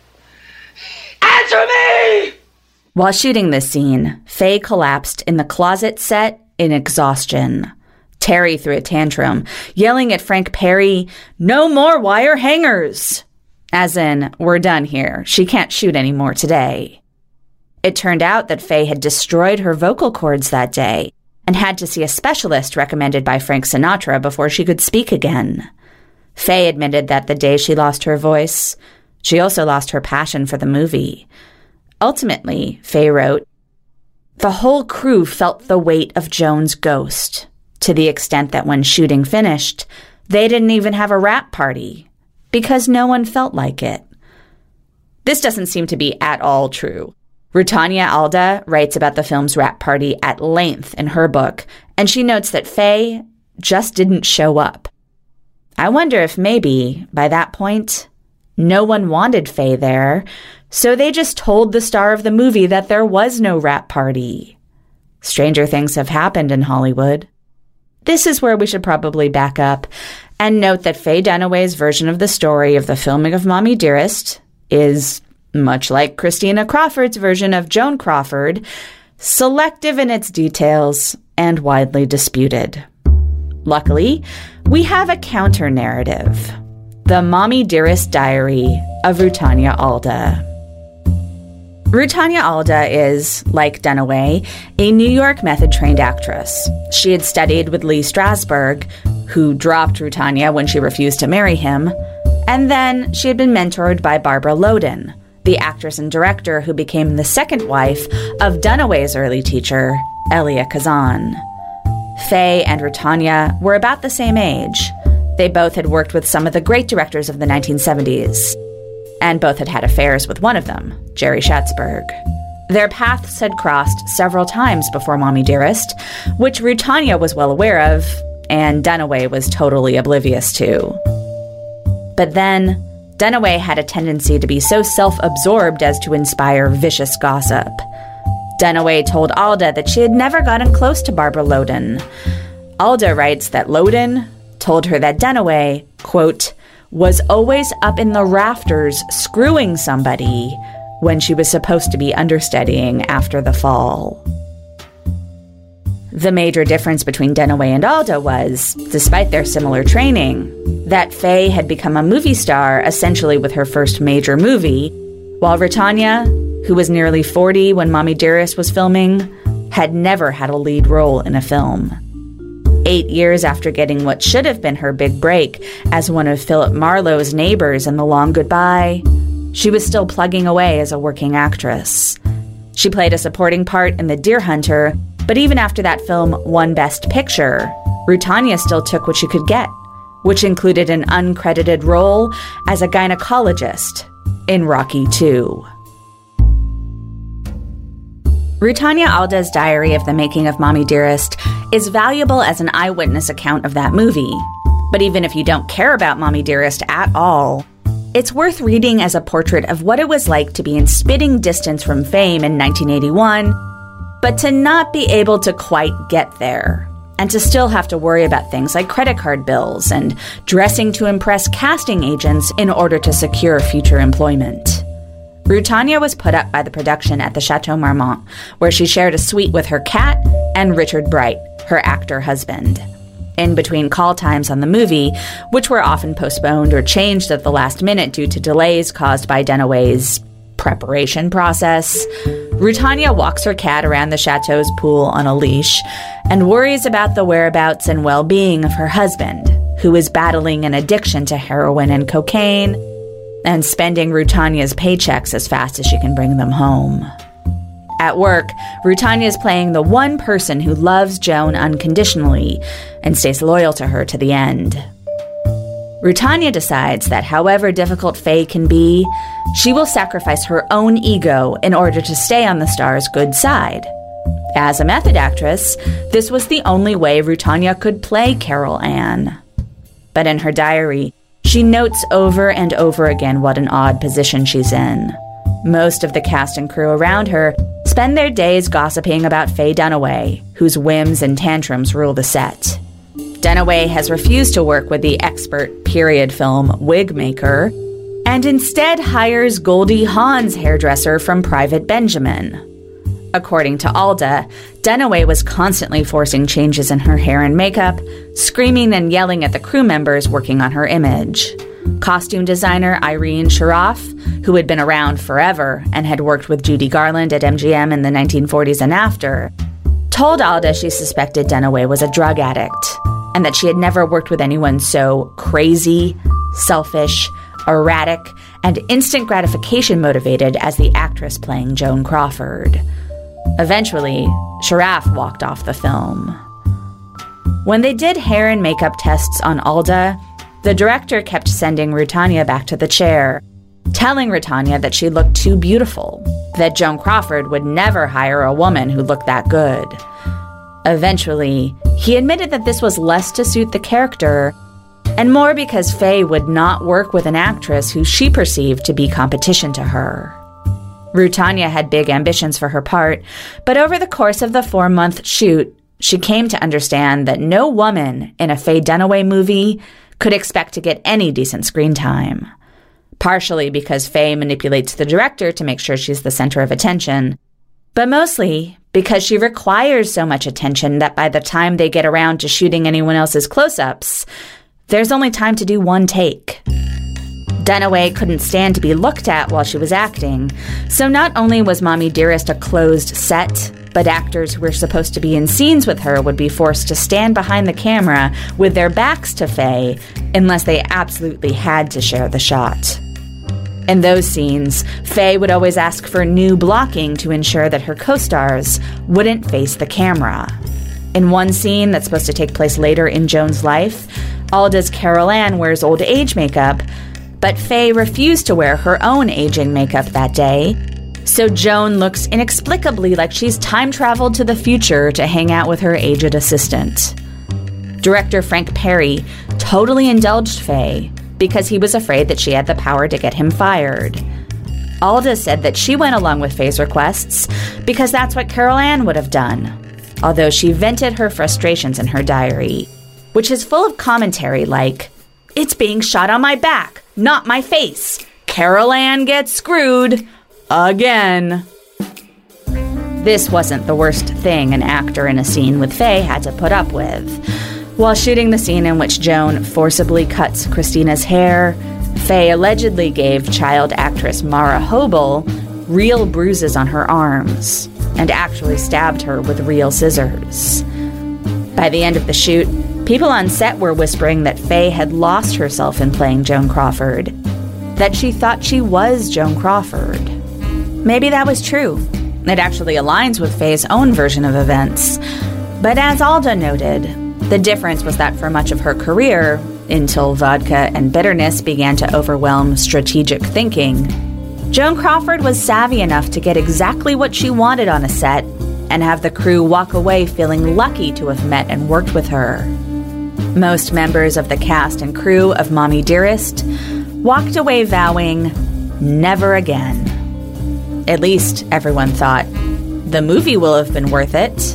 Answer me! While shooting this scene, Faye collapsed in the closet set in exhaustion. Terry threw a tantrum, yelling at Frank Perry, "No more wire hangers!" As in, we're done here. She can't shoot anymore today. It turned out that Faye had destroyed her vocal cords that day and had to see a specialist recommended by Frank Sinatra before she could speak again. Faye admitted that the day she lost her voice, she also lost her passion for the movie. Ultimately, Faye wrote, "The whole crew felt the weight of Joan's ghost, to the extent that when shooting finished, they didn't even have a wrap party, because no one felt like it." This doesn't seem to be at all true. Rutanya Alda writes about the film's wrap party at length in her book, and she notes that Faye just didn't show up. I wonder if maybe, by that point, no one wanted Faye there, so they just told the star of the movie that there was no wrap party. Stranger things have happened in Hollywood. This is where we should probably back up and note that Faye Dunaway's version of the story of the filming of Mommy Dearest is, much like Christina Crawford's version of Joan Crawford, selective in its details and widely disputed. Luckily, we have a counter-narrative, the Mommy Dearest diary of Rutanya Alda. Rutanya Alda is, like Dunaway, a New York method-trained actress. She had studied with Lee Strasberg, who dropped Rutanya when she refused to marry him, and then she had been mentored by Barbara Loden, the actress and director who became the second wife of Dunaway's early teacher, Elia Kazan. Faye and Rutanya were about the same age. They both had worked with some of the great directors of the nineteen seventies. And both had had affairs with one of them, Jerry Schatzberg. Their paths had crossed several times before Mommy Dearest, which Rutanya was well aware of, and Dunaway was totally oblivious to. But then, Dunaway had a tendency to be so self-absorbed as to inspire vicious gossip. Dunaway told Alda that she had never gotten close to Barbara Loden. Alda writes that Loden told her that Dunaway, quote, was always up in the rafters screwing somebody when she was supposed to be understudying after the fall. The major difference between Dunaway and Alda was, despite their similar training, that Faye had become a movie star essentially with her first major movie, while Rutanya, who was nearly forty when Mommy Dearest was filming, had never had a lead role in a film. Eight years after getting what should have been her big break as one of Philip Marlowe's neighbors in The Long Goodbye, she was still plugging away as a working actress. She played a supporting part in The Deer Hunter, but even after that film won Best Picture, Rutanya still took what she could get, which included an uncredited role as a gynecologist in Rocky two. Rutanya Alda's diary of the making of Mommy Dearest is valuable as an eyewitness account of that movie. But even if you don't care about Mommy Dearest at all, it's worth reading as a portrait of what it was like to be in spitting distance from fame in nineteen eighty-one, but to not be able to quite get there, and to still have to worry about things like credit card bills and dressing to impress casting agents in order to secure future employment. Rutanya was put up by the production at the Chateau Marmont, where she shared a suite with her cat and Richard Bright, her actor husband. In between call times on the movie, which were often postponed or changed at the last minute due to delays caused by Dunaway's preparation process, Rutanya walks her cat around the chateau's pool on a leash and worries about the whereabouts and well-being of her husband, who is battling an addiction to heroin and cocaine, and spending Rutanya's paychecks as fast as she can bring them home. At work, Rutanya is playing the one person who loves Joan unconditionally and stays loyal to her to the end. Rutanya decides that however difficult Faye can be, she will sacrifice her own ego in order to stay on the star's good side. As a method actress, this was the only way Rutanya could play Carol Ann. But in her diary, she notes over and over again what an odd position she's in. Most of the cast and crew around her spend their days gossiping about Faye Dunaway, whose whims and tantrums rule the set. Dunaway has refused to work with the expert period film wig maker, and instead hires Goldie Hawn's hairdresser from Private Benjamin. According to Alda, Dunaway was constantly forcing changes in her hair and makeup, screaming and yelling at the crew members working on her image. Costume designer Irene Sharaff, who had been around forever and had worked with Judy Garland at M G M in the nineteen forties and after, told Alda she suspected Dunaway was a drug addict and that she had never worked with anyone so crazy, selfish, erratic, and instant gratification motivated as the actress playing Joan Crawford. Eventually, Sharaff walked off the film. When they did hair and makeup tests on Alda, the director kept sending Rutanya back to the chair, telling Rutanya that she looked too beautiful, that Joan Crawford would never hire a woman who looked that good. Eventually, he admitted that this was less to suit the character and more because Faye would not work with an actress who she perceived to be competition to her. Rutanya had big ambitions for her part, but over the course of the four-month shoot, she came to understand that no woman in a Faye Dunaway movie could expect to get any decent screen time. Partially because Faye manipulates the director to make sure she's the center of attention, but mostly because she requires so much attention that by the time they get around to shooting anyone else's close-ups, there's only time to do one take. Dunaway couldn't stand to be looked at while she was acting, so not only was Mommy Dearest a closed set, but actors who were supposed to be in scenes with her would be forced to stand behind the camera with their backs to Faye unless they absolutely had to share the shot. In those scenes, Faye would always ask for new blocking to ensure that her co-stars wouldn't face the camera. In one scene that's supposed to take place later in Joan's life, Alda's Carol Ann wears old age makeup, but Faye refused to wear her own aging makeup that day, so Joan looks inexplicably like she's time-traveled to the future to hang out with her aged assistant. Director Frank Perry totally indulged Faye because he was afraid that she had the power to get him fired. Alda said that she went along with Faye's requests because that's what Carol Ann would have done, although she vented her frustrations in her diary, which is full of commentary like, "It's being shot on my back, not my face. Carol Ann gets screwed. Again." This wasn't the worst thing an actor in a scene with Faye had to put up with. While shooting the scene in which Joan forcibly cuts Christina's hair, Faye allegedly gave child actress Mara Hobel real bruises on her arms and actually stabbed her with real scissors. By the end of the shoot, people on set were whispering that Faye had lost herself in playing Joan Crawford, that she thought she was Joan Crawford. Maybe that was true. It actually aligns with Faye's own version of events. But as Alda noted, the difference was that for much of her career, until vodka and bitterness began to overwhelm strategic thinking, Joan Crawford was savvy enough to get exactly what she wanted on a set and have the crew walk away feeling lucky to have met and worked with her. Most members of the cast and crew of Mommy Dearest walked away vowing never again. At least, everyone thought, the movie will have been worth it.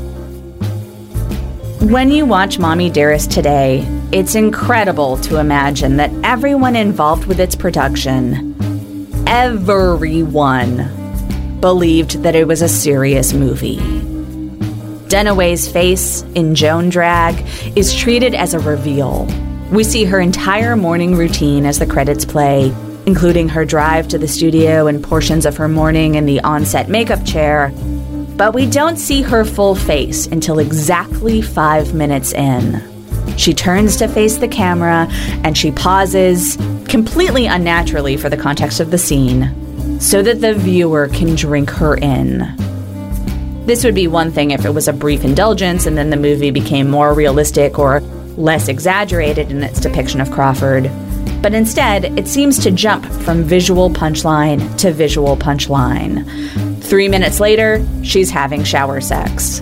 When you watch Mommy Dearest today, it's incredible to imagine that everyone involved with its production, everyone, believed that it was a serious movie. Dunaway's face in Joan drag is treated as a reveal. We see her entire morning routine as the credits play, including her drive to the studio and portions of her morning in the on-set makeup chair, but we don't see her full face until exactly five minutes in. She turns to face the camera and she pauses, completely unnaturally for the context of the scene, so that the viewer can drink her in. This would be one thing if it was a brief indulgence and then the movie became more realistic or less exaggerated in its depiction of Crawford. But instead, it seems to jump from visual punchline to visual punchline. Three minutes later, she's having shower sex.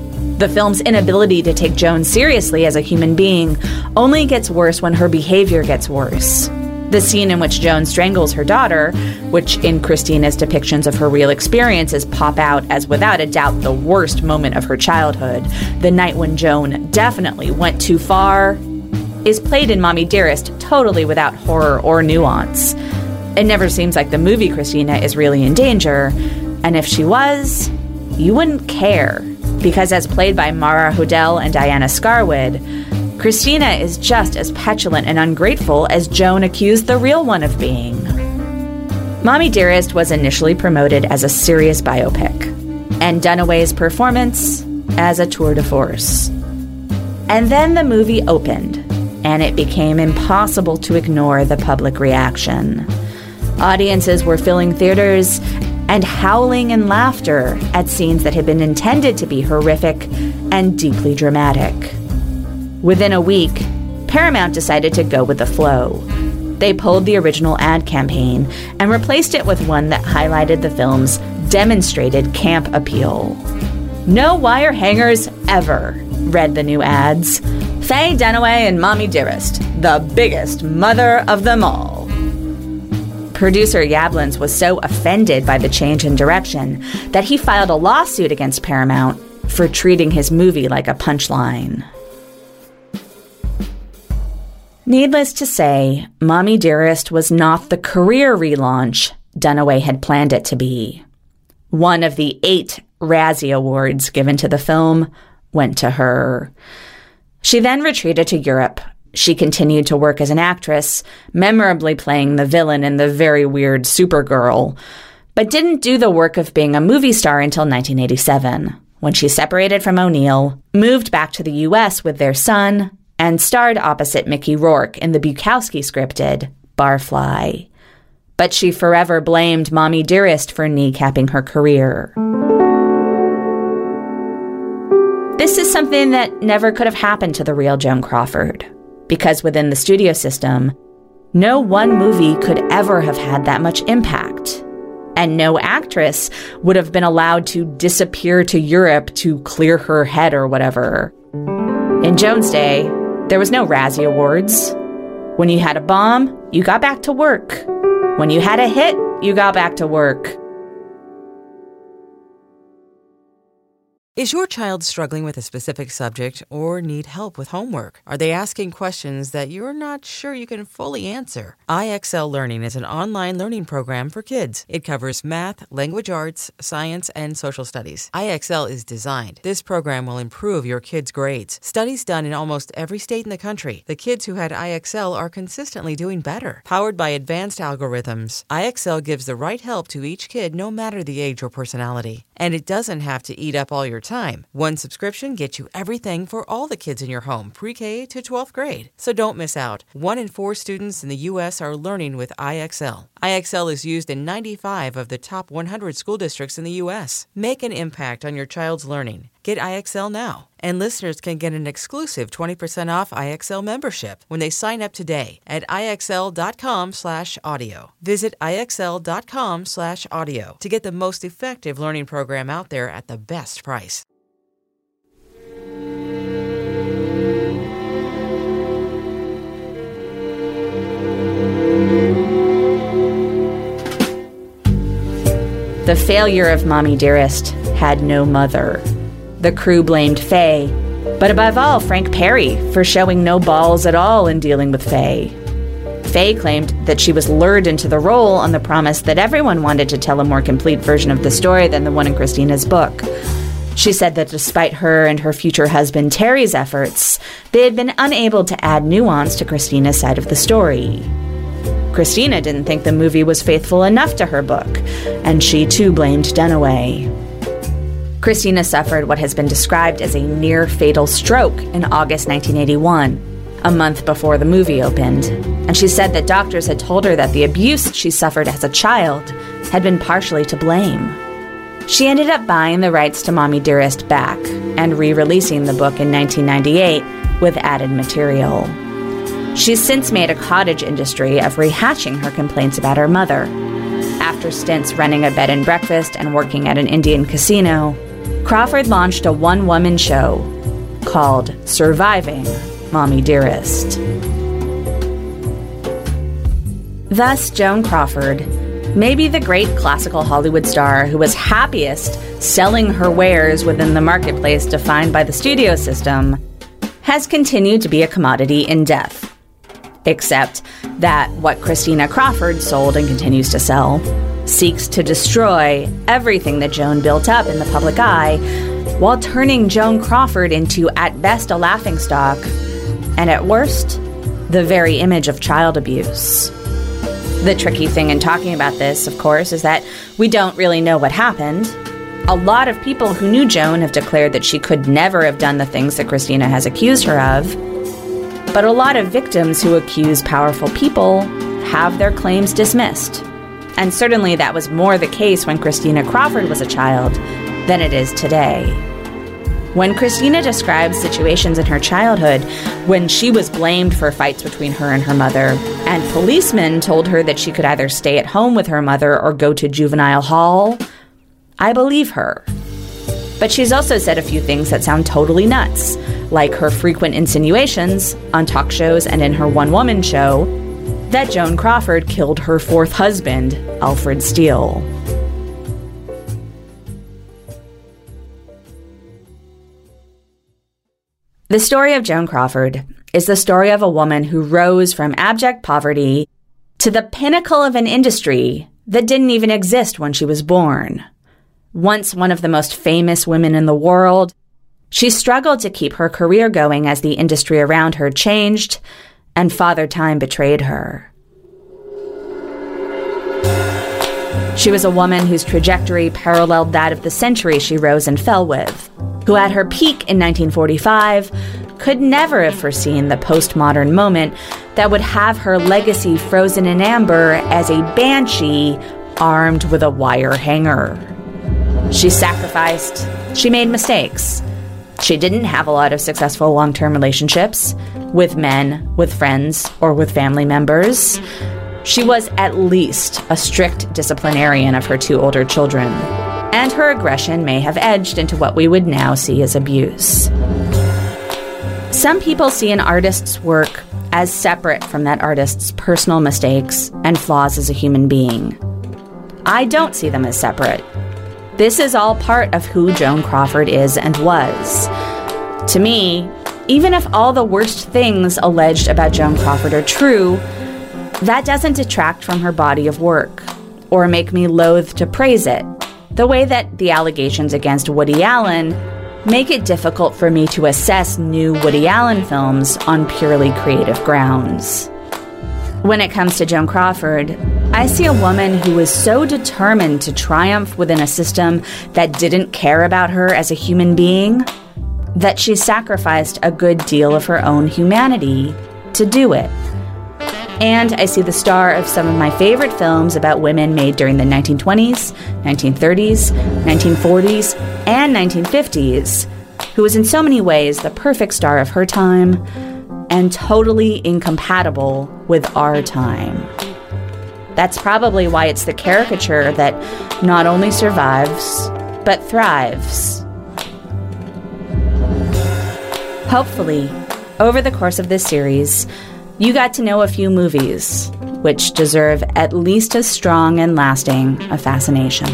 The film's inability to take Joan seriously as a human being only gets worse when her behavior gets worse. The scene in which Joan strangles her daughter, which in Christina's depictions of her real experiences pop out as without a doubt the worst moment of her childhood, the night when Joan definitely went too far, is played in Mommy Dearest totally without horror or nuance. It never seems like the movie Christina is really in danger, and if she was, you wouldn't care, because as played by Mara Hodel and Diana Scarwood, Christina is just as petulant and ungrateful as Joan accused the real one of being. Mommy Dearest was initially promoted as a serious biopic, and Dunaway's performance as a tour de force. And then the movie opened, and it became impossible to ignore the public reaction. Audiences were filling theaters and howling in laughter at scenes that had been intended to be horrific and deeply dramatic. Within a week, Paramount decided to go with the flow. They pulled the original ad campaign and replaced it with one that highlighted the film's demonstrated camp appeal. "No wire hangers ever," read the new ads. "Faye Dunaway and Mommy Dearest, the biggest mother of them all." Producer Yablans was so offended by the change in direction that he filed a lawsuit against Paramount for treating his movie like a punchline. Needless to say, Mommy Dearest was not the career relaunch Dunaway had planned it to be. One of the eight Razzie Awards given to the film went to her. She then retreated to Europe. She continued to work as an actress, memorably playing the villain in the very weird Supergirl, but didn't do the work of being a movie star until nineteen eighty-seven, when she separated from O'Neill, moved back to the U S with their son, and starred opposite Mickey Rourke in the Bukowski-scripted Barfly. But she forever blamed Mommy Dearest for kneecapping her career. This is something that never could have happened to the real Joan Crawford, because within the studio system, no one movie could ever have had that much impact, and no actress would have been allowed to disappear to Europe to clear her head or whatever. In Joan's day, there was no Razzie Awards. When you had a bomb, you got back to work. When you had a hit, you got back to work. Is your child struggling with a specific subject or need help with homework? Are they asking questions that you're not sure you can fully answer? I X L Learning is an online learning program for kids. It covers math, language arts, science, and social studies. I X L is designed. This program will improve your kids' grades. Studies done in almost every state in the country. The kids who had I X L are consistently doing better. Powered by advanced algorithms, I X L gives the right help to each kid no matter the age or personality. And it doesn't have to eat up all your time. One subscription gets you everything for all the kids in your home, pre-K to twelfth grade. So don't miss out. One in four students in the U S are learning with I X L. I X L is used in ninety-five of the top one hundred school districts in the U S. Make an impact on your child's learning. Get I X L now. And listeners can get an exclusive twenty percent off I X L membership when they sign up today at IXL.com slash audio. Visit IXL.com slash audio to get the most effective learning program out there at the best price. The failure of Mommy Dearest had no mother. The crew blamed Faye, but above all, Frank Perry, for showing no balls at all in dealing with Faye. Faye claimed that she was lured into the role on the promise that everyone wanted to tell a more complete version of the story than the one in Christina's book. She said that despite her and her future husband Terry's efforts, they had been unable to add nuance to Christina's side of the story. Christina didn't think the movie was faithful enough to her book, and she too blamed Dunaway. Christina suffered what has been described as a near-fatal stroke in August nineteen eighty-one, a month before the movie opened, and she said that doctors had told her that the abuse she suffered as a child had been partially to blame. She ended up buying the rights to Mommy Dearest back and re-releasing the book in nineteen ninety-eight with added material. She's since made a cottage industry of rehashing her complaints about her mother. After stints running a bed and breakfast and working at an Indian casino, Crawford launched a one-woman show called Surviving Mommy Dearest. Thus, Joan Crawford, maybe the great classical Hollywood star who was happiest selling her wares within the marketplace defined by the studio system, has continued to be a commodity in death. Except that what Christina Crawford sold and continues to sell seeks to destroy everything that Joan built up in the public eye, while turning Joan Crawford into, at best, a laughingstock, and at worst, the very image of child abuse. The tricky thing in talking about this, of course, is that we don't really know what happened. A lot of people who knew Joan have declared that she could never have done the things that Christina has accused her of. But a lot of victims who accuse powerful people have their claims dismissed. And certainly that was more the case when Christina Crawford was a child than it is today. When Christina describes situations in her childhood when she was blamed for fights between her and her mother, and policemen told her that she could either stay at home with her mother or go to juvenile hall, I believe her. But she's also said a few things that sound totally nuts, like her frequent insinuations on talk shows and in her one-woman show that Joan Crawford killed her fourth husband, Alfred Steele. The story of Joan Crawford is the story of a woman who rose from abject poverty to the pinnacle of an industry that didn't even exist when she was born. Once one of the most famous women in the world, she struggled to keep her career going as the industry around her changed and Father Time betrayed her. She was a woman whose trajectory paralleled that of the century she rose and fell with, who at her peak in nineteen forty-five could never have foreseen the postmodern moment that would have her legacy frozen in amber as a banshee armed with a wire hanger. She sacrificed. She made mistakes. She didn't have a lot of successful long-term relationships with men, with friends, or with family members. She was at least a strict disciplinarian of her two older children, and her aggression may have edged into what we would now see as abuse. Some people see an artist's work as separate from that artist's personal mistakes and flaws as a human being. I don't see them as separate. This is all part of who Joan Crawford is and was. To me, even if all the worst things alleged about Joan Crawford are true, that doesn't detract from her body of work or make me loath to praise it, the way that the allegations against Woody Allen make it difficult for me to assess new Woody Allen films on purely creative grounds. When it comes to Joan Crawford, I see a woman who was so determined to triumph within a system that didn't care about her as a human being that she sacrificed a good deal of her own humanity to do it. And I see the star of some of my favorite films about women made during the nineteen twenties, nineteen thirties, nineteen forties, and nineteen fifties, who was in so many ways the perfect star of her time and totally incompatible with our time. That's probably why it's the caricature that not only survives, but thrives. Hopefully, over the course of this series, you got to know a few movies, which deserve at least as strong and lasting a fascination.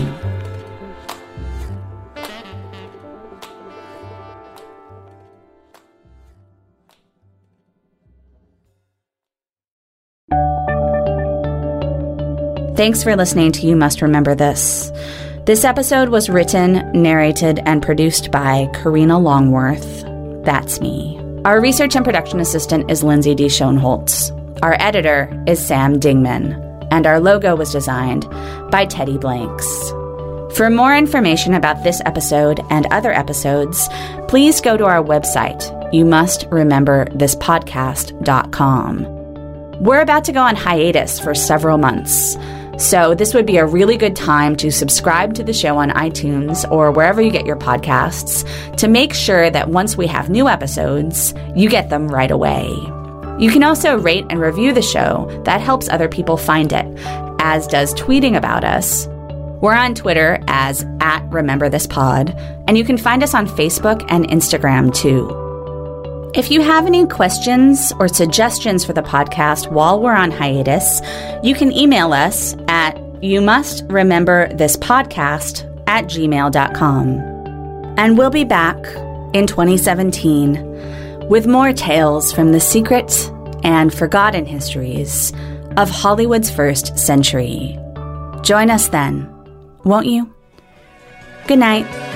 Thanks for listening to You Must Remember This. This episode was written, narrated, and produced by Karina Longworth. That's me. Our research and production assistant is Lindsay D. Schoenholtz. Our editor is Sam Dingman. And our logo was designed by Teddy Blanks. For more information about this episode and other episodes, please go to our website, you must remember this podcast dot com. We're about to go on hiatus for several months, so this would be a really good time to subscribe to the show on iTunes or wherever you get your podcasts to make sure that once we have new episodes, you get them right away. You can also rate and review the show. That helps other people find it, as does tweeting about us We're on Twitter as at Remember This Pod, and you can find us on Facebook and Instagram too. If you have any questions or suggestions for the podcast while we're on hiatus, you can email us at you must remember this podcast at gmail dot com. And we'll be back in twenty seventeen with more tales from the secret and forgotten histories of Hollywood's first century. Join us then, won't you? Good night.